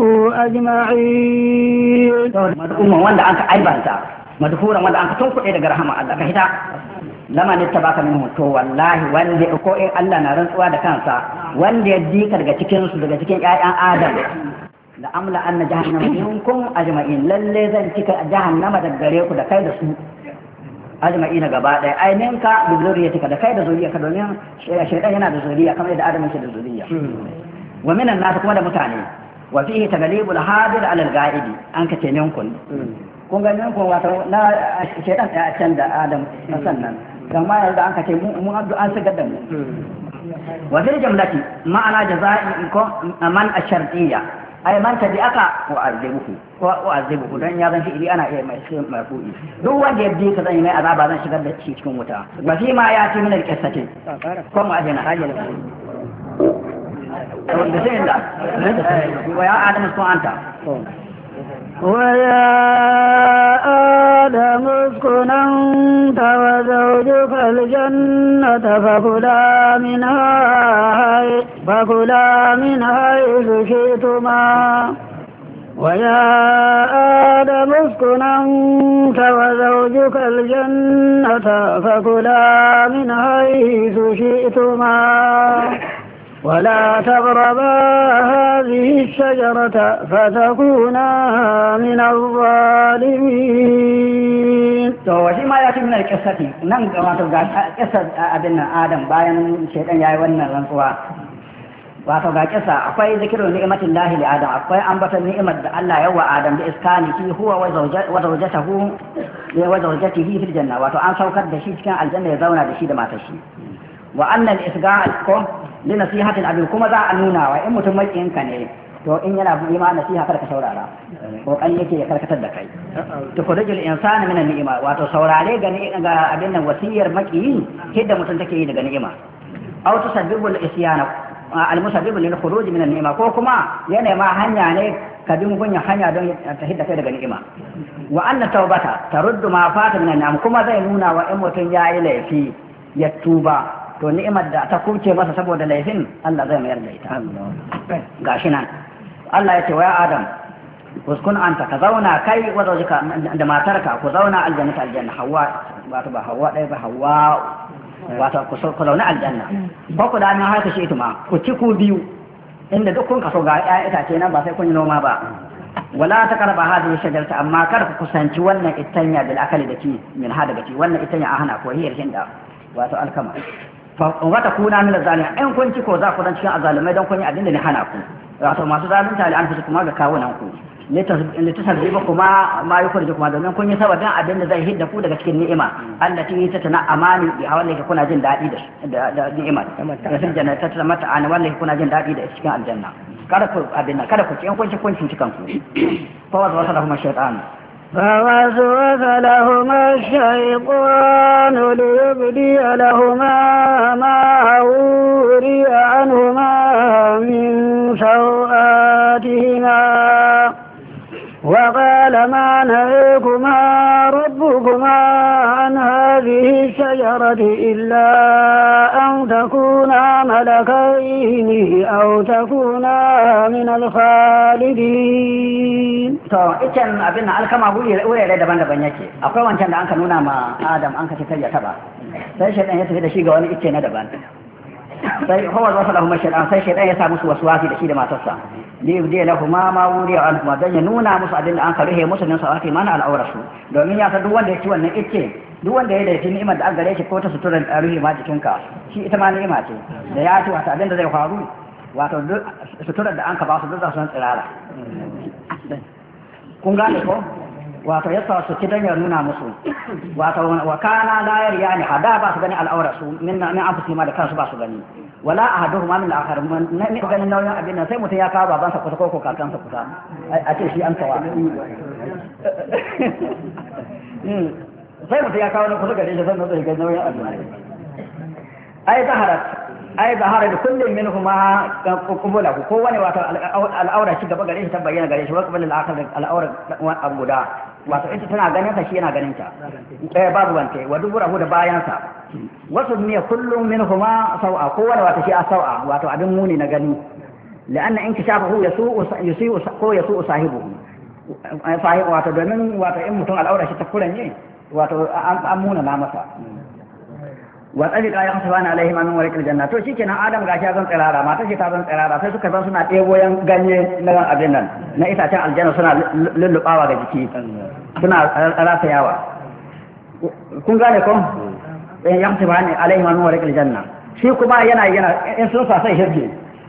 أجمعين مدحورا وانت أنت عيبانتا مدحورا وانت أنت تنقل إلى رحمة الله كهتا لما نتبعك منهم تو والله وان ko in Allah na rantsuwa da kansa wanda ya dika daga cikin su daga cikin ƴaƴan Adam da amla anna jahannama minkum ajma'in lalle zan cika jahannama da gare ku da kai da su ajma'ina gaba ɗaya ainin ka da zuriyatika da kai da zuriya ka domin shaytan yana da zuriya kamar yadda Adam yake da zuriya wa minan nas kuma da mutane wa fihi taglibul hadir ala al-ga'idi an ka ce ninkun kun ga ninkun wato na shaytan ya can da Adam na sannan kamar yadda an ka ce mun an sigar da mu wa fil jumlati ma'ana jaza'i ko man ash-shartiyya ay man tabi'aka wa azibuhu wa azibuhu dan ya zan fi'ili ana iya mai sai marfu'i duk wanda ya bi ka zan yi mai azaba zan shigar da shi cikin wuta wa fi ma ya ci min al-qissati ko mu ajina hajjal da sai da wa ya adam ko anta ويا آدم اسكن أنت وزوجك الجنة فكلا منها فكلا من حيث شئتما ويا آدم اسكن أنت وزوجك الجنة فكلا من حيث شئتما ولا تقربا هذه الشجرة فتكونا من الظالمين. تو shi ma ya ci min alƙisati nan ga wato ga ƙisar abin nan Adam bayan shaitan yayi wannan rantsuwa wato ga ƙisa akwai zikirin ni'matin lahi li Adam akwai ambatan ni'imar da Allah ya wa Adam da iskani fi huwa wa zawjatahu wa zawjatihi fil janna wato an saukar da shi cikin aljanna ya zauna da shi da matar shi wa anna al-isga'a ko li nasihatin abin kuma za a nuna wa in mutum makiyinka ne to in yana yi ma nasiha kada ka saurara kokari yake ya karkatar da kai to khurujul insani min an-ni'ima wato saurare ga ga abin nan wasiyar makiyi hidda mutum take yi daga ni'ima aw tusabbibul isyana al-musabbib lil khuruj min an-ni'ima ko kuma yana ma hanya ne ka bi mugunya hanya don ta hidda kai daga ni'ima wa anna tawbata taruddu ma fata min an-ni'am kuma zai nuna wa in mutum yayi laifi ya tuba to ni'imar da ta kuce masa saboda laifin Allah zai mayar da ita gashi nan Allah ya ce wa Adam uskun anta ka zauna kai wa zawjika da matarka ku zauna aljannata aljanna hawa wato ba hawa dai ba hawa wato ku zauna aljanna ba ku da nan haka shi ituma ku ci ku biyu inda duk kun kaso ga ƴaƴan itace nan ba sai kun yi noma ba wala ta karba hadhihi shajarata amma kar ku kusanci wannan itanya bil akali da ki min hada da ki wannan itanya a hana ko hiyar hinda wato alkama fa wata kuna min zalimin in kun ci ko za ku dan cikin azalimai dan kun yi abin da ni hana ku wato masu zalunta li anfusu kuma ga kawunan ku litasabbiba kuma ma yukhriju kuma domin kun yi sababin abin da zai hidda ku daga cikin ni'ima allati ta tana amani bi hawalle kuna jin dadi da da ni'ima da sun jannata ta mata an wallahi kuna jin dadi da cikin aljanna kada ku abin kada ku ci in kun ci kun ci cikan ku fa wa sallahu shaytan فوسوس لهما الشيطان ليبدي لهما ما وري عنهما من سوآتهما وقال ما نهيكما ربكما عن هذه الشجرة إلا أن تكونا ملكين أو تكونا من الخالدين. to ican abin nan alkama wurare daban-daban yake akwai wancan da an ka nuna ma Adam an ka ce kai ya taba sai shaitan ya tafi da shi ga wani icce na daban sai hawa wasu lahum shaitan sai shaitan ya sa musu waswasi da shi da matarsa li yubdi lahum ma wuriya an kuma dan ya nuna musu abin da an ka ruhe musu nan sawati mana al'aurasu domin ya san duk wanda ya ci wannan icce duk wanda ya da ni'imar da an gare shi ko ta suturar ruhe ma jikinka shi ita ma ni'ima ce da ya ci wata abin da zai faru wato suturar da an ka ba su duk za su tsirara kun gane ko wato yasa su ci dan ya nuna musu wato wa kana la yariyani hada ba su gani al'aura su min min anfusi ma da kansu ba su gani wala ahaduhuma min al-akhar ne ganin nauyin abin nan sai mutum ya kawo baban sa kusa ko ko kakan sa kusa a ce shi an kawa sai mutum ya kawo ne kusa gare shi sannan zai ga nauyin abin ai zaharat ai zahara da kullum min kuma kubula ko wani wato al'aura shi gaba gare shi ta bayyana gare shi wa qabla al-akhir al'aura abu guda wato ita tana ganin ta shi yana ganin ta eh babu wante wa duburahu da bayan sa wasu miya kullum min kuma sau'a ko wani wato shi a sau'a wato abin muni na gani la'anna inkishafahu yasu'u yusi'u ko yasu'u sahibuhu sahibu wato domin wato in mutum al'aura shi ta kuranye wato an muna na masa wa tsarika ya hasa bani alaihi mamin warikar janna to shi kenan adam gashi ya zan tsirara mata ce ta zan tsirara sai suka zan suna ɗebo yan ganye na abin nan na itacen aljanna suna lullubawa ga jiki suna rasayawa kun gane ko ya hasa bani alaihi mamin warikar janna shi kuma yana yana in sun sa sai hirge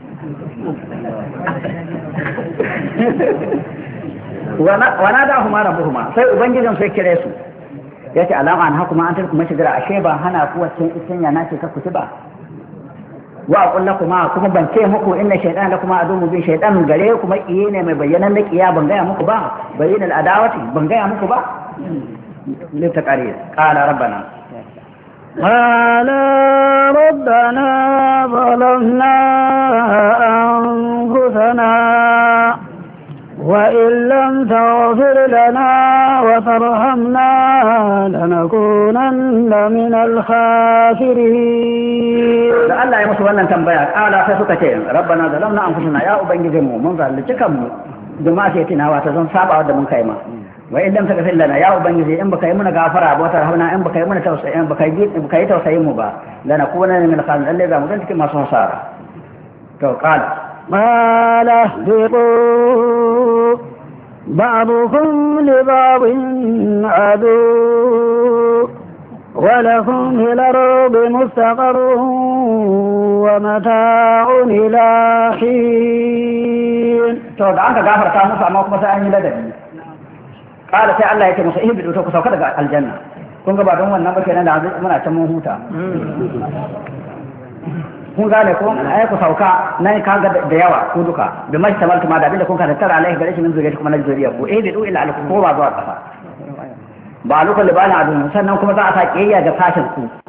wana da huma rabbuhuma sai ubangijin sai kire su ya ce alama an haku ma an tarku mashigira ashe ban hana ku wacce isin na ce ka kuci ba wa aqul lakum kuma ban ce muku inna shaytan lakum adu bin shaytan gare kuma iye ne mai bayyanan da kiya ban gaya muku ba bayyana al'adawati ban gaya muku ba lita qarir qala rabbana قال ربنا ظلمنا أنفسنا وإن لم تغفر لنا وترحمنا لنكونن من الخاسرين. الله يمسو wannan tambaya kala sai suka ce rabbana zalamna anfusana ya ubangijin mu mun zalunci kanmu duma sai tinawa ta zan saba da mun kai ma wa in lam taghfir lana ya ubangiji in baka yi muna gafara ba wata rahmana in baka yi muna tausayi in baka yi baka yi tausayin mu ba lanakunanna min al-khasirin Allah za mu dan cikin masu hasara to kala قال اهبطوا بعضكم لبعض عدو ولكم في الأرض مستقر ومتاع إلى حين. to da aka gafarta musu amma kuma sai an yi ladabi kala sai Allah yake musu ihbidu to ku sauka daga aljanna kun ga ba don wannan ba kenan da muna can mun huta kun gane ko ai ku sauka nan ka ga da yawa ku duka bi mai tamaltu ma da abinda kun ka tattara alaihi gare shi min zuriya kuma na zuriya ku eh bi du ila alku ko ba zuwa kasa ba lokacin libana adun sannan kuma za a sa kiyayya ga fashin ku